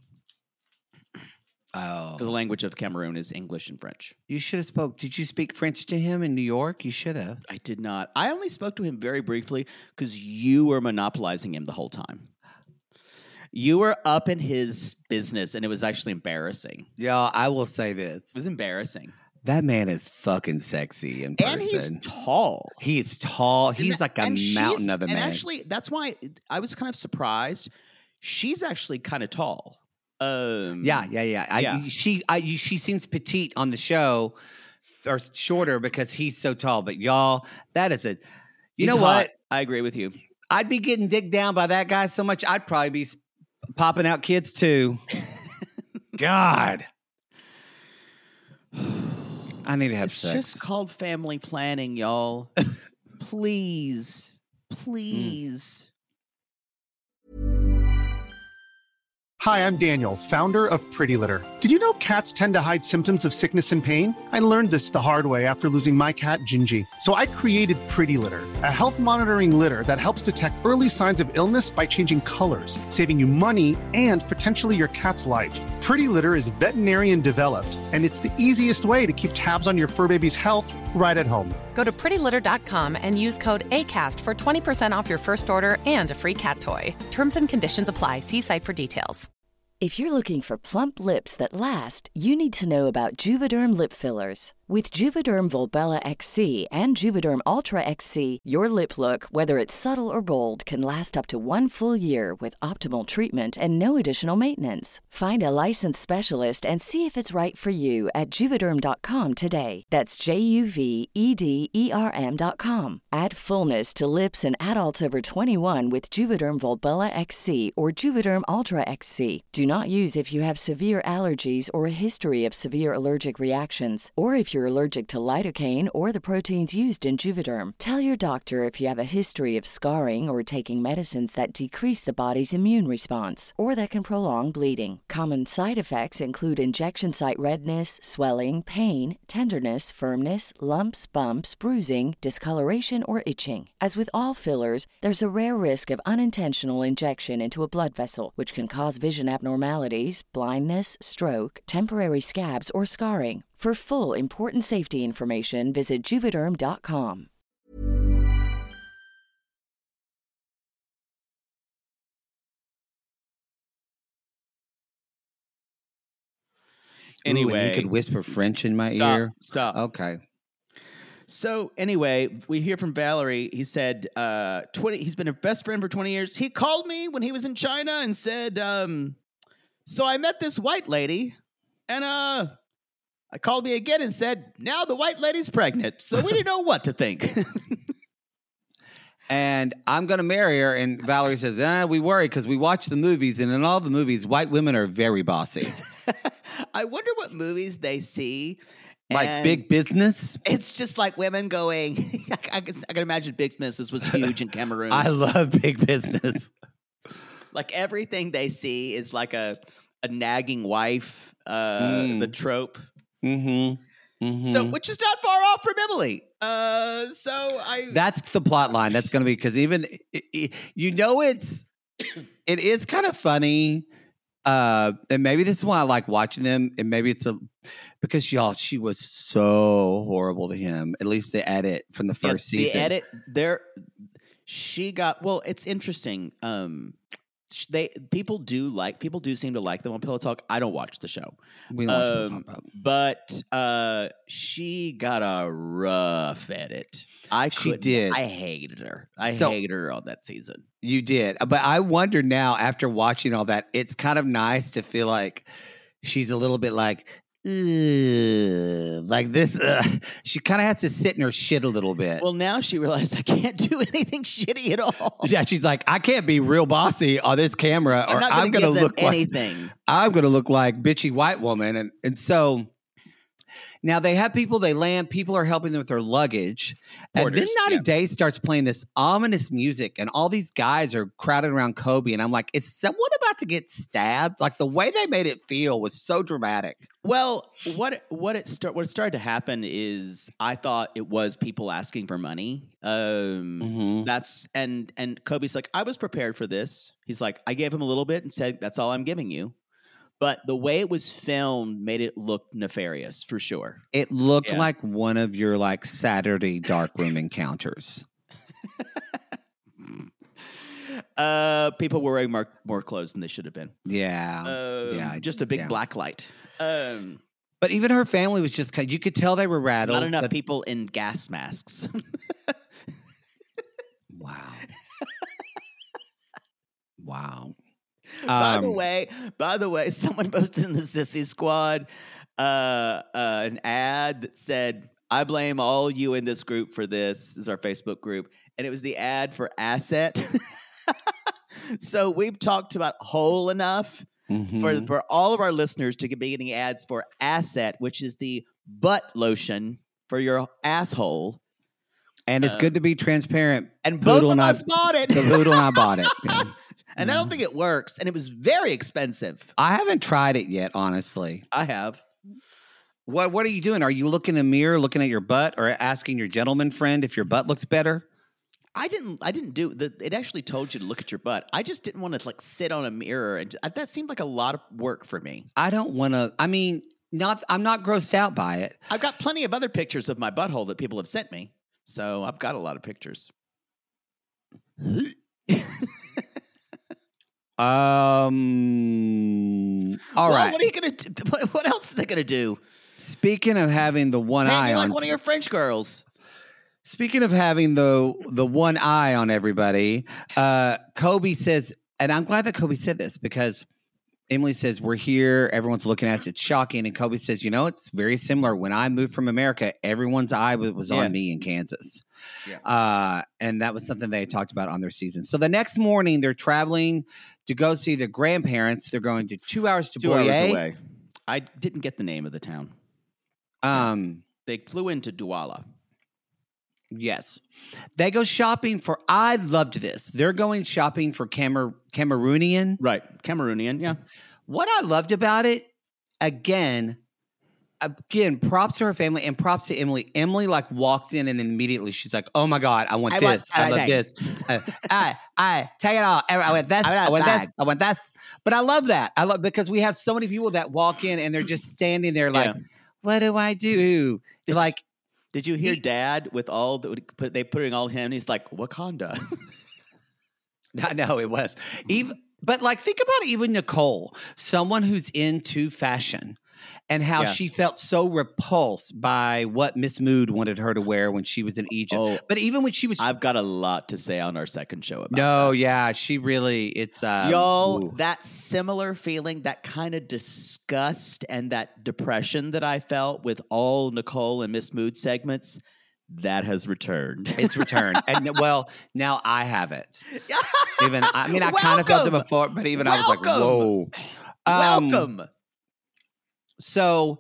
Oh, the language of Cameroon is English and French. You should have spoke. Did you speak French to him in New York? You should have. I did not. I only spoke to him very briefly because you were monopolizing him the whole time. You were up in his business, and it was actually embarrassing. Yeah, I will say this. It was embarrassing. That man is fucking sexy in person. And he's tall. He is tall. He's like a mountain of a man. And actually, that's why I was kind of surprised. She's actually kind of tall. Yeah. She seems petite on the show, or shorter because he's so tall. But y'all, that is a. You know what? I agree with you. I'd be getting digged down by that guy so much. I'd probably be popping out kids too. God, I need to have sex. It's just called family planning, y'all. Please. Hi, I'm Daniel, founder of Pretty Litter. Did you know cats tend to hide symptoms of sickness and pain? I learned this the hard way after losing my cat, Gingy. So I created Pretty Litter, a health monitoring litter that helps detect early signs of illness by changing colors, saving you money and potentially your cat's life. Pretty Litter is veterinarian developed, and it's the easiest way to keep tabs on your fur baby's health right at home. Go to prettylitter.com and use code ACAST for 20% off your first order and a free cat toy. Terms and conditions apply. See site for details. If you're looking for plump lips that last, you need to know about Juvederm lip fillers. With Juvederm Volbella XC and Juvederm Ultra XC, your lip look, whether it's subtle or bold, can last up to 1 full year with optimal treatment and no additional maintenance. Find a licensed specialist and see if it's right for you at Juvederm.com today. That's JUVEDERM.com. Add fullness to lips in adults over 21 with Juvederm Volbella XC or Juvederm Ultra XC. Do not use if you have severe allergies or a history of severe allergic reactions, or if you're allergic to lidocaine or the proteins used in Juvederm. Tell your doctor if you have a history of scarring or taking medicines that decrease the body's immune response or that can prolong bleeding. Common side effects include injection site redness, swelling, pain, tenderness, firmness, lumps, bumps, bruising, discoloration, or itching. As with all fillers, there's a rare risk of unintentional injection into a blood vessel, which can cause vision abnormalities, blindness, stroke, temporary scabs, or scarring. For full, important safety information, visit Juvederm.com. Anyway, you could whisper French in my ear. Stop. Okay. So anyway, we hear from Valerie. He said, he's been a best friend for 20 years. He called me when he was in China and said, so I met this white lady, and I called me again and said, now the white lady's pregnant. So we didn't know what to think. And I'm going to marry her. And Valerie says, we worry because we watch the movies. And in all the movies, white women are very bossy. I wonder what movies they see Like And big business. It's just like women going. I can imagine big business was huge in Cameroon. I love big business. Like everything they see is like a nagging wife, the trope. Mm-hmm. Mm-hmm. So, which is not far off from Emily. That's the plot line. That's going to be because even it is kind of funny. And maybe this is why I like watching them. And maybe it's because she was so horrible to him. At least the edit from the first season. The edit there, she got. Well, it's interesting. People do seem to like them on Pillow Talk. I don't watch the show. We don't watch Pillow Talk, but she got a rough edit. She did. I hated her. I hated her on that season. You did, but I wonder now after watching all that, it's kind of nice to feel like she's a little bit like. Like this, she kind of has to sit in her shit a little bit. Well, now she realized I can't do anything shitty at all. Yeah, she's like, I can't be real bossy on this camera, or I'm going to look anything. Like I'm going to look like bitchy white woman, and so now they have people. They land. People are helping them with their luggage, and then Naughty Day starts playing this ominous music, and all these guys are crowded around Kobe, and I'm like, is someone about to get stabbed? Like the way they made it feel was so dramatic. Well, what started to happen is I thought it was people asking for money. That's and Kobe's like, I was prepared for this. He's like, I gave him a little bit and said, that's all I'm giving you. But the way it was filmed made it look nefarious for sure. It looked like one of your like Saturday darkroom encounters. People were wearing more clothes than they should have been. Yeah. Just a big black light. But even her family was just you could tell they were rattled. Not enough people in gas masks. Wow. By the way, someone posted in the Sissy Squad an ad that said, I blame all you in this group for this. This is our Facebook group. And it was the ad for Asset. So we've talked about Whole Enough for all of our listeners to be getting ads for Asset, which is the butt lotion for your asshole. And it's good to be transparent. And both of us bought it. The Poodle and I bought it. Yeah. And I don't think it works. And it was very expensive. I haven't tried it yet, honestly. I have. What are you doing? Are you looking in the mirror, looking at your butt, or asking your gentleman friend if your butt looks better? I didn't do it. Actually told you to look at your butt. I just didn't want to like sit on a mirror, and that seemed like a lot of work for me. I don't want to. I mean, I'm not grossed out by it. I've got plenty of other pictures of my butthole that people have sent me, so I've got a lot of pictures. All right. What are you gonna do? What else are they gonna do? Speaking of having the one eye you're on like one of your French girls. Speaking of having the one eye on everybody, Kobe says, and I'm glad that Kobe said this because Emily says, we're here, everyone's looking at us, it's shocking. And Kobe says, it's very similar. When I moved from America, everyone's eye was on me in Kansas. Yeah. And that was something they talked about on their season. So the next morning, they're traveling to go see their grandparents. They're going to 2 hours to Boyer. 2 hours away. I didn't get the name of the town. They flew into Douala. Yes. They go shopping for, I loved this. They're going shopping for Cameroonian. Right. Cameroonian, yeah. What I loved about it, again, props to her family and props to Emily. Emily like walks in and immediately she's like, oh my God, I want this. I love this. I take it all. I want this. I want this. I want that. But I love that. Because we have so many people that walk in and they're just standing there like, what do I do? Did you hear Dad with all they putting all him? He's like Wakanda. I know it was but like think about even Nicole, someone who's into fashion, and how she felt so repulsed by what Miss Mood wanted her to wear when she was in Egypt. Oh, but even when she was, I've got a lot to say on our second show about. No, that. Yeah, she really. It's y'all that similar feeling, that kind of disgust and that depression that I felt with all Nicole and Miss Mood segments. That has returned. It's returned, and now I have it. I kind of felt it before, but even I was like, whoa. Welcome. So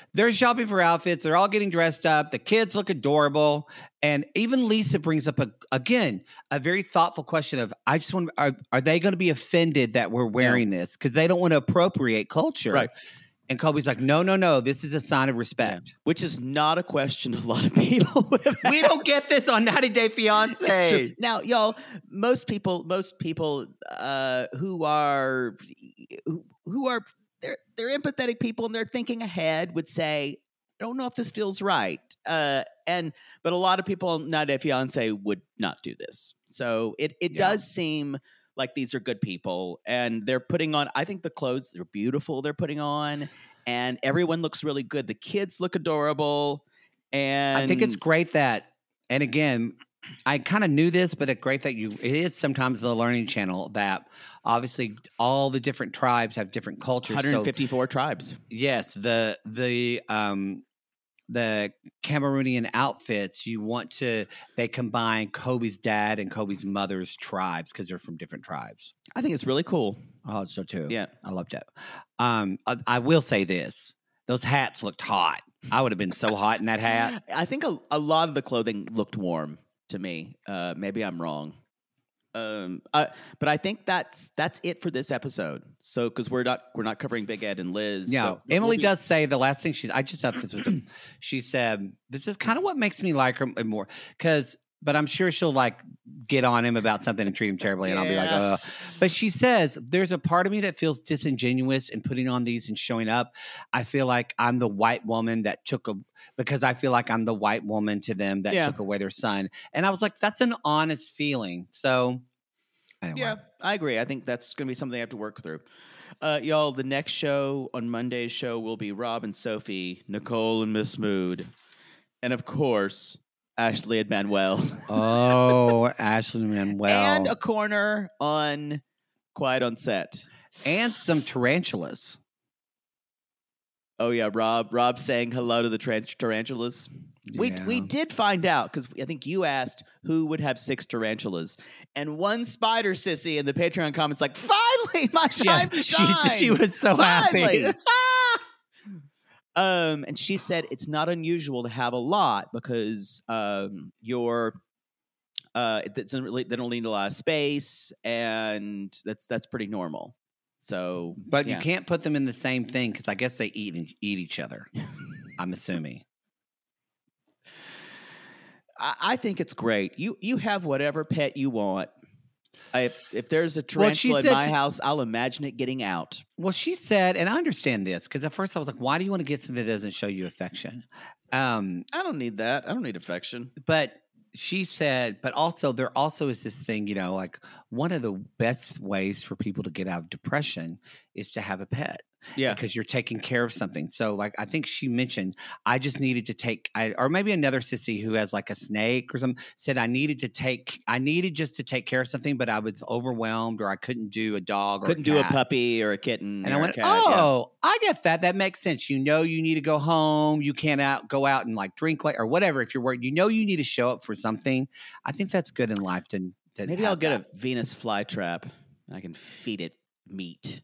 they're shopping for outfits. They're all getting dressed up. The kids look adorable. And even Lisa brings up, a very thoughtful question of, I just want, are they going to be offended that we're wearing this? Because they don't want to appropriate culture. Right. And Kobe's like, no, this is a sign of respect. Which is not a question a lot of people would have We don't get this on 90 Day Fiancé. It's true. Now, y'all, most people who are they're empathetic people and they're thinking ahead would say, I don't know if this feels right. But a lot of people on 90 Day Fiancé would not do this. So it does seem like these are good people, and they're putting on, I think the clothes are beautiful they're putting on, and everyone looks really good. The kids look adorable. And I think it's great that, and again, I kind of knew this, but it's great that it is sometimes the Learning Channel that obviously all the different tribes have different cultures. 154 tribes. Yes. The Cameroonian outfits, they combine Kobe's dad and Kobe's mother's tribes because they're from different tribes. I think it's really cool. Oh, so too. Yeah. I loved it. I will say this. Those hats looked hot. I would have been so hot in that hat. I think a lot of the clothing looked warm to me. Maybe I'm wrong. But I think that's it for this episode. So, because we're not covering Big Ed and Liz. Yeah, so Emily does say the last thing I just thought this was. She said this is kind of what makes me like her more but I'm sure she'll get on him about something and treat him terribly, and I'll be like, But she says there's a part of me that feels disingenuous in putting on these and showing up. I feel like I'm the white woman that because I feel like I'm the white woman to them that took away their son, and I was like, that's an honest feeling. So, anyway. Yeah, I agree. I think that's going to be something they have to work through. Y'all, the next show on Monday's show will be Rob and Sophie, Nicole and Miss Mood, and of course, Ashley and Manuel. Oh, Ashley and Manuel. And a corner on Quiet on Set. And some tarantulas. Oh, yeah, Rob saying hello to the tarantulas. Yeah. We did find out, because I think you asked who would have 6 tarantulas. And one spider sissy in the Patreon comments like, finally, my time to shine. She was so finally. happy. And she said it's not unusual to have a lot because they don't need a lot of space, and that's pretty normal. So, but you can't put them in the same thing because I guess they eat each other. I'm assuming. I think it's great. You have whatever pet you want. If there's a tarantula in my house, I'll imagine it getting out. Well, she said, and I understand this because at first I was like, why do you want to get something that doesn't show you affection? I don't need that. I don't need affection. But she said, but also there also is this thing, one of the best ways for people to get out of depression is to have a pet. Yeah. Because you're taking care of something. So I think she mentioned, I just needed to or maybe another sissy who has a snake or something said I needed just to take care of something, but I was overwhelmed or I couldn't do a dog couldn't do a puppy or a kitten. And I went, cat, I get that. That makes sense. You need to go home. You can't go out and drink or whatever. If you're worried, you need to show up for something. I think that's good in life to maybe I'll get a Venus flytrap. I can feed it meat.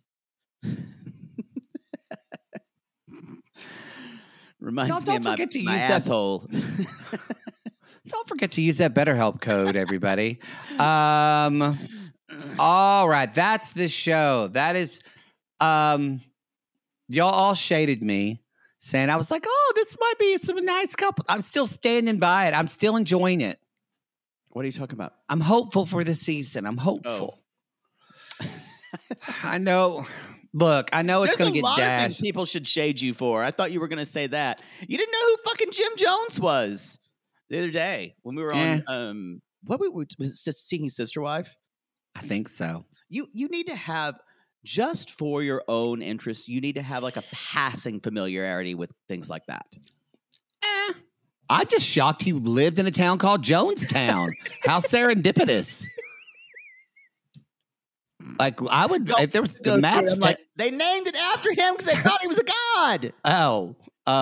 Reminds me of my asshole. Don't forget to use that BetterHelp code, everybody. All right, that's the show. That is, y'all all shaded me, saying I was like, oh, this might be some nice couple. I'm still standing by it. I'm still enjoying it. What are you talking about? I'm hopeful for the season. I'm hopeful. Oh. I know. Look, I know it's going to get dashed. There's a lot of things people should shade you for. I thought you were going to say that. You didn't know who fucking Jim Jones was the other day when we were on. Was it Seeking Sister Wife? I think so. You need to have, just for your own interests, you need to have a passing familiarity with things like that. I'm just shocked he lived in a town called Jonestown. How serendipitous. I would, if there was the maps. They named it after him because they thought he was a god. Oh,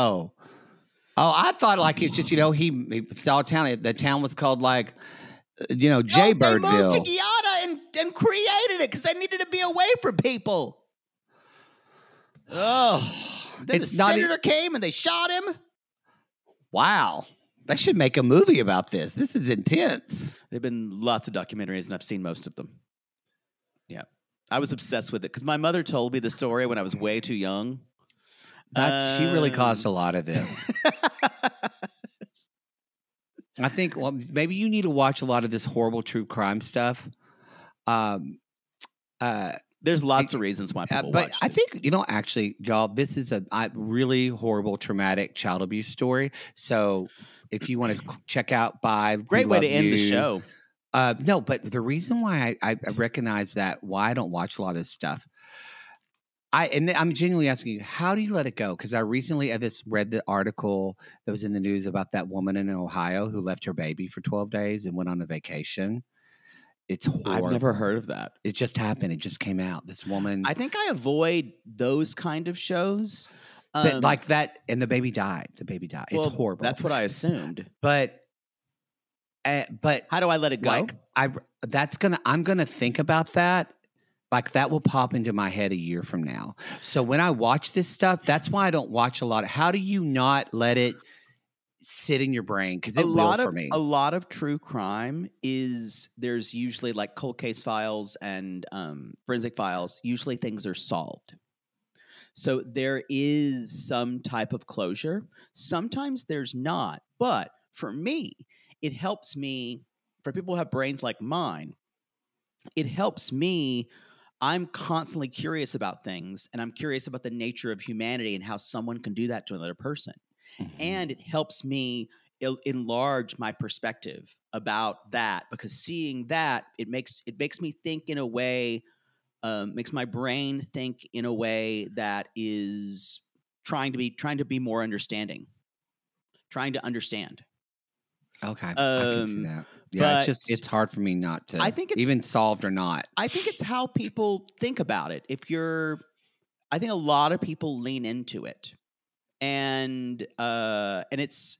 I thought it's just, he saw a town. The town was called Jaybirdville. They moved to Guyana and created it because they needed to be away from people. Oh, Then the senator came and they shot him. Wow. They should make a movie about this. This is intense. There've been lots of documentaries, and I've seen most of them. Yeah. I was obsessed with it because my mother told me the story when I was way too young. She really caused a lot of this. I think maybe you need to watch a lot of this horrible true crime stuff. There's lots of reasons why people watch it. I think, actually, y'all, this is a really horrible, traumatic child abuse story. So if you want to check out Five, great way to end the show. No, but the reason why I recognize why I don't watch a lot of this stuff, I'm genuinely asking you, how do you let it go? Because I recently read the article that was in the news about that woman in Ohio who left her baby for 12 days and went on a vacation. It's horrible. I've never heard of that. It just happened. It just came out. This woman. I think I avoid those kind of shows. Like that, and the baby died. It's horrible. That's what I assumed. But how do I let it go? Like, I'm gonna think about that. Like that will pop into my head a year from now. So when I watch this stuff, that's why I don't watch a lot. How do you not let it sit in your brain? Because it will for me. A lot of true crime there's usually like cold case files and forensic files. Usually things are solved. So there is some type of closure. Sometimes there's not. But for me, it helps me, for people who have brains like mine, it helps me. I'm constantly curious about things, and I'm curious about the nature of humanity and how someone can do that to another person. Mm-hmm. And it helps me enlarge my perspective about that, because seeing that, it makes me think in a way, makes my brain think in a way that is trying to be more understanding, trying to understand. Okay, I can see that. Yeah, it's hard for me not to. I think it's even solved or not. I think it's how people think about it. I think a lot of people lean into it, and it's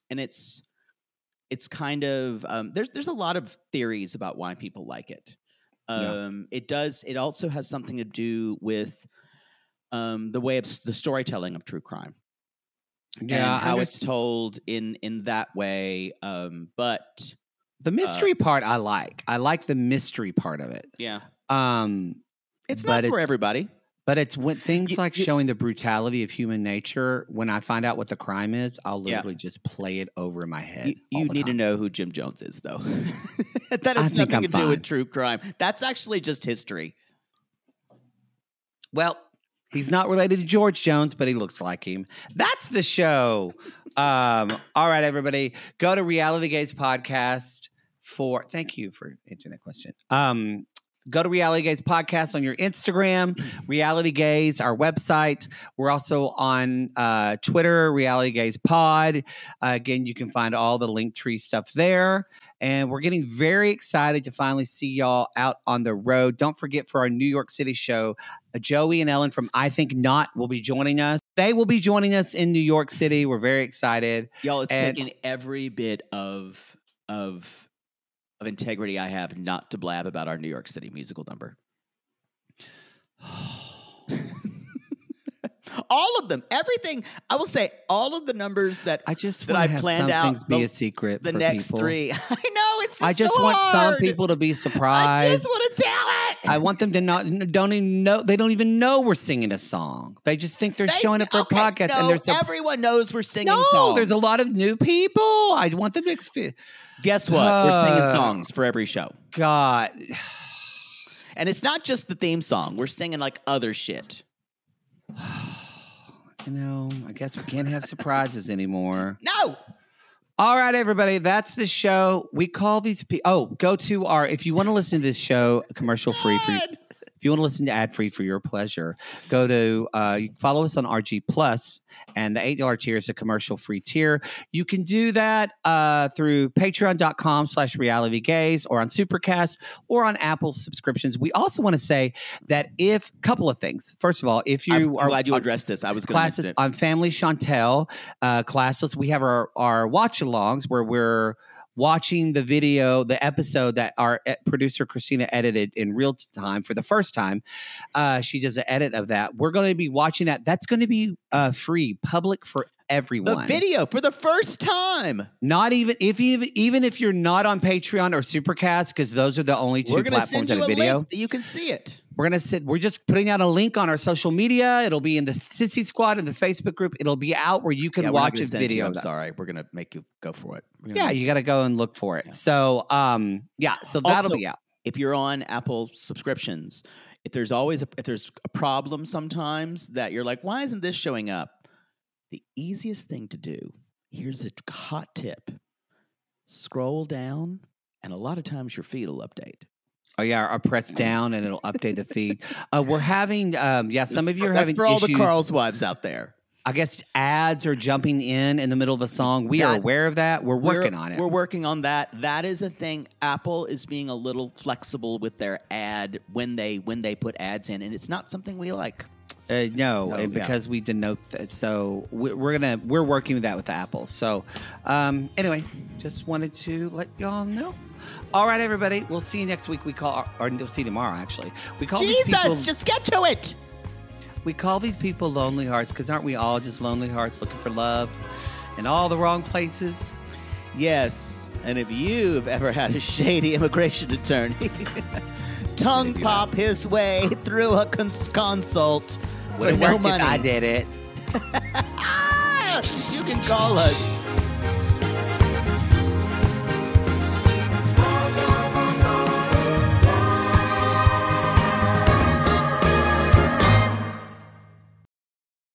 kind of there's a lot of theories about why people like it. It also has something to do with the way of the storytelling of true crime. Yeah, and how it's told in that way. But the mystery part I like. I like the mystery part of it. Yeah. It's not for everybody. But it's when things like showing the brutality of human nature. When I find out what the crime is, I'll literally just play it over in my head. You need to know who Jim Jones is, though. That has nothing to do with true crime. That's actually just history. Well, he's not related to George Jones, but he looks like him. That's the show. All right, everybody. Go to Reality Gaze Podcast thank you for answering that question. Go to Reality Gaze Podcast on your Instagram, Reality Gaze, our website. We're also on Twitter, Reality Gaze Pod. Again, you can find all the Linktree stuff there. And we're getting very excited to finally see y'all out on the road. Don't forget, for our New York City show, Joey and Ellen from I Think Not will be joining us. They will be joining us in New York City. We're very excited. Y'all, it's taking every bit of integrity I have not to blab about our New York City musical number. All of them, everything. I will say all of the numbers that I just that want I to have planned some out. things be a secret. The for next people. 3. I know it's. I just want some people to be surprised. I just want to tell it. I want them to don't even know. They don't even know we're singing a song. They just think they're showing up for a podcast. No, and everyone knows we're singing songs. No, there's a lot of new people. I want them to experience. Guess what? We're singing songs for every show. God. And it's not just the theme song. We're singing like other shit. I guess we can't have surprises anymore. No. All right, everybody. That's the show. We call these people. Go to if you want to listen to this show commercial free. If you want to listen to ad free for your pleasure, go to follow us on RG Plus, and the $8 tier is a commercial free tier. You can do that through patreon.com/realitygaze or on Supercast or on Apple subscriptions. We also want to say that couple of things. First of all, if you I'm glad you addressed this. I was going to mention it. On Family Chantel classes, we have our watch alongs where watching the video, the episode that our producer Christina edited in real time for the first time. She does an edit of that. We're going to be watching that. That's going to be free, public for everyone. The video for the first time. Not even if you're not on Patreon or Supercast, because those are the only two platforms that have video. Link that you can see it. We're just putting out a link on our social media. It'll be in the Sissy Squad and the Facebook group. It'll be out where you can watch a video. I'm sorry. We're going to make you go for it. You got to go and look for it. Yeah. So, so that'll be out. If you're on Apple subscriptions, if there's a problem sometimes that you're like, why isn't this showing up? The easiest thing to do, here's a hot tip. Scroll down, and a lot of times your feed will update. Oh, yeah, or press down and it'll update the feed. We're having, some of you are having issues. That's for all the Carl's wives out there. I guess ads are jumping in the middle of the song. We are aware of that. We're working on it. We're working on that. That is a thing. Apple is being a little flexible with their ad when they put ads in, and it's not something we like. Because we denote that. So we're working with that with Apple. So anyway, just wanted to let y'all know. All right, everybody. We'll see you next week. We'll see you tomorrow, actually. Just get to it. We call these people lonely hearts because aren't we all just lonely hearts looking for love in all the wrong places? Yes. And if you've ever had a shady immigration attorney tongue pop his way through a consult with no money. I did it. You can call us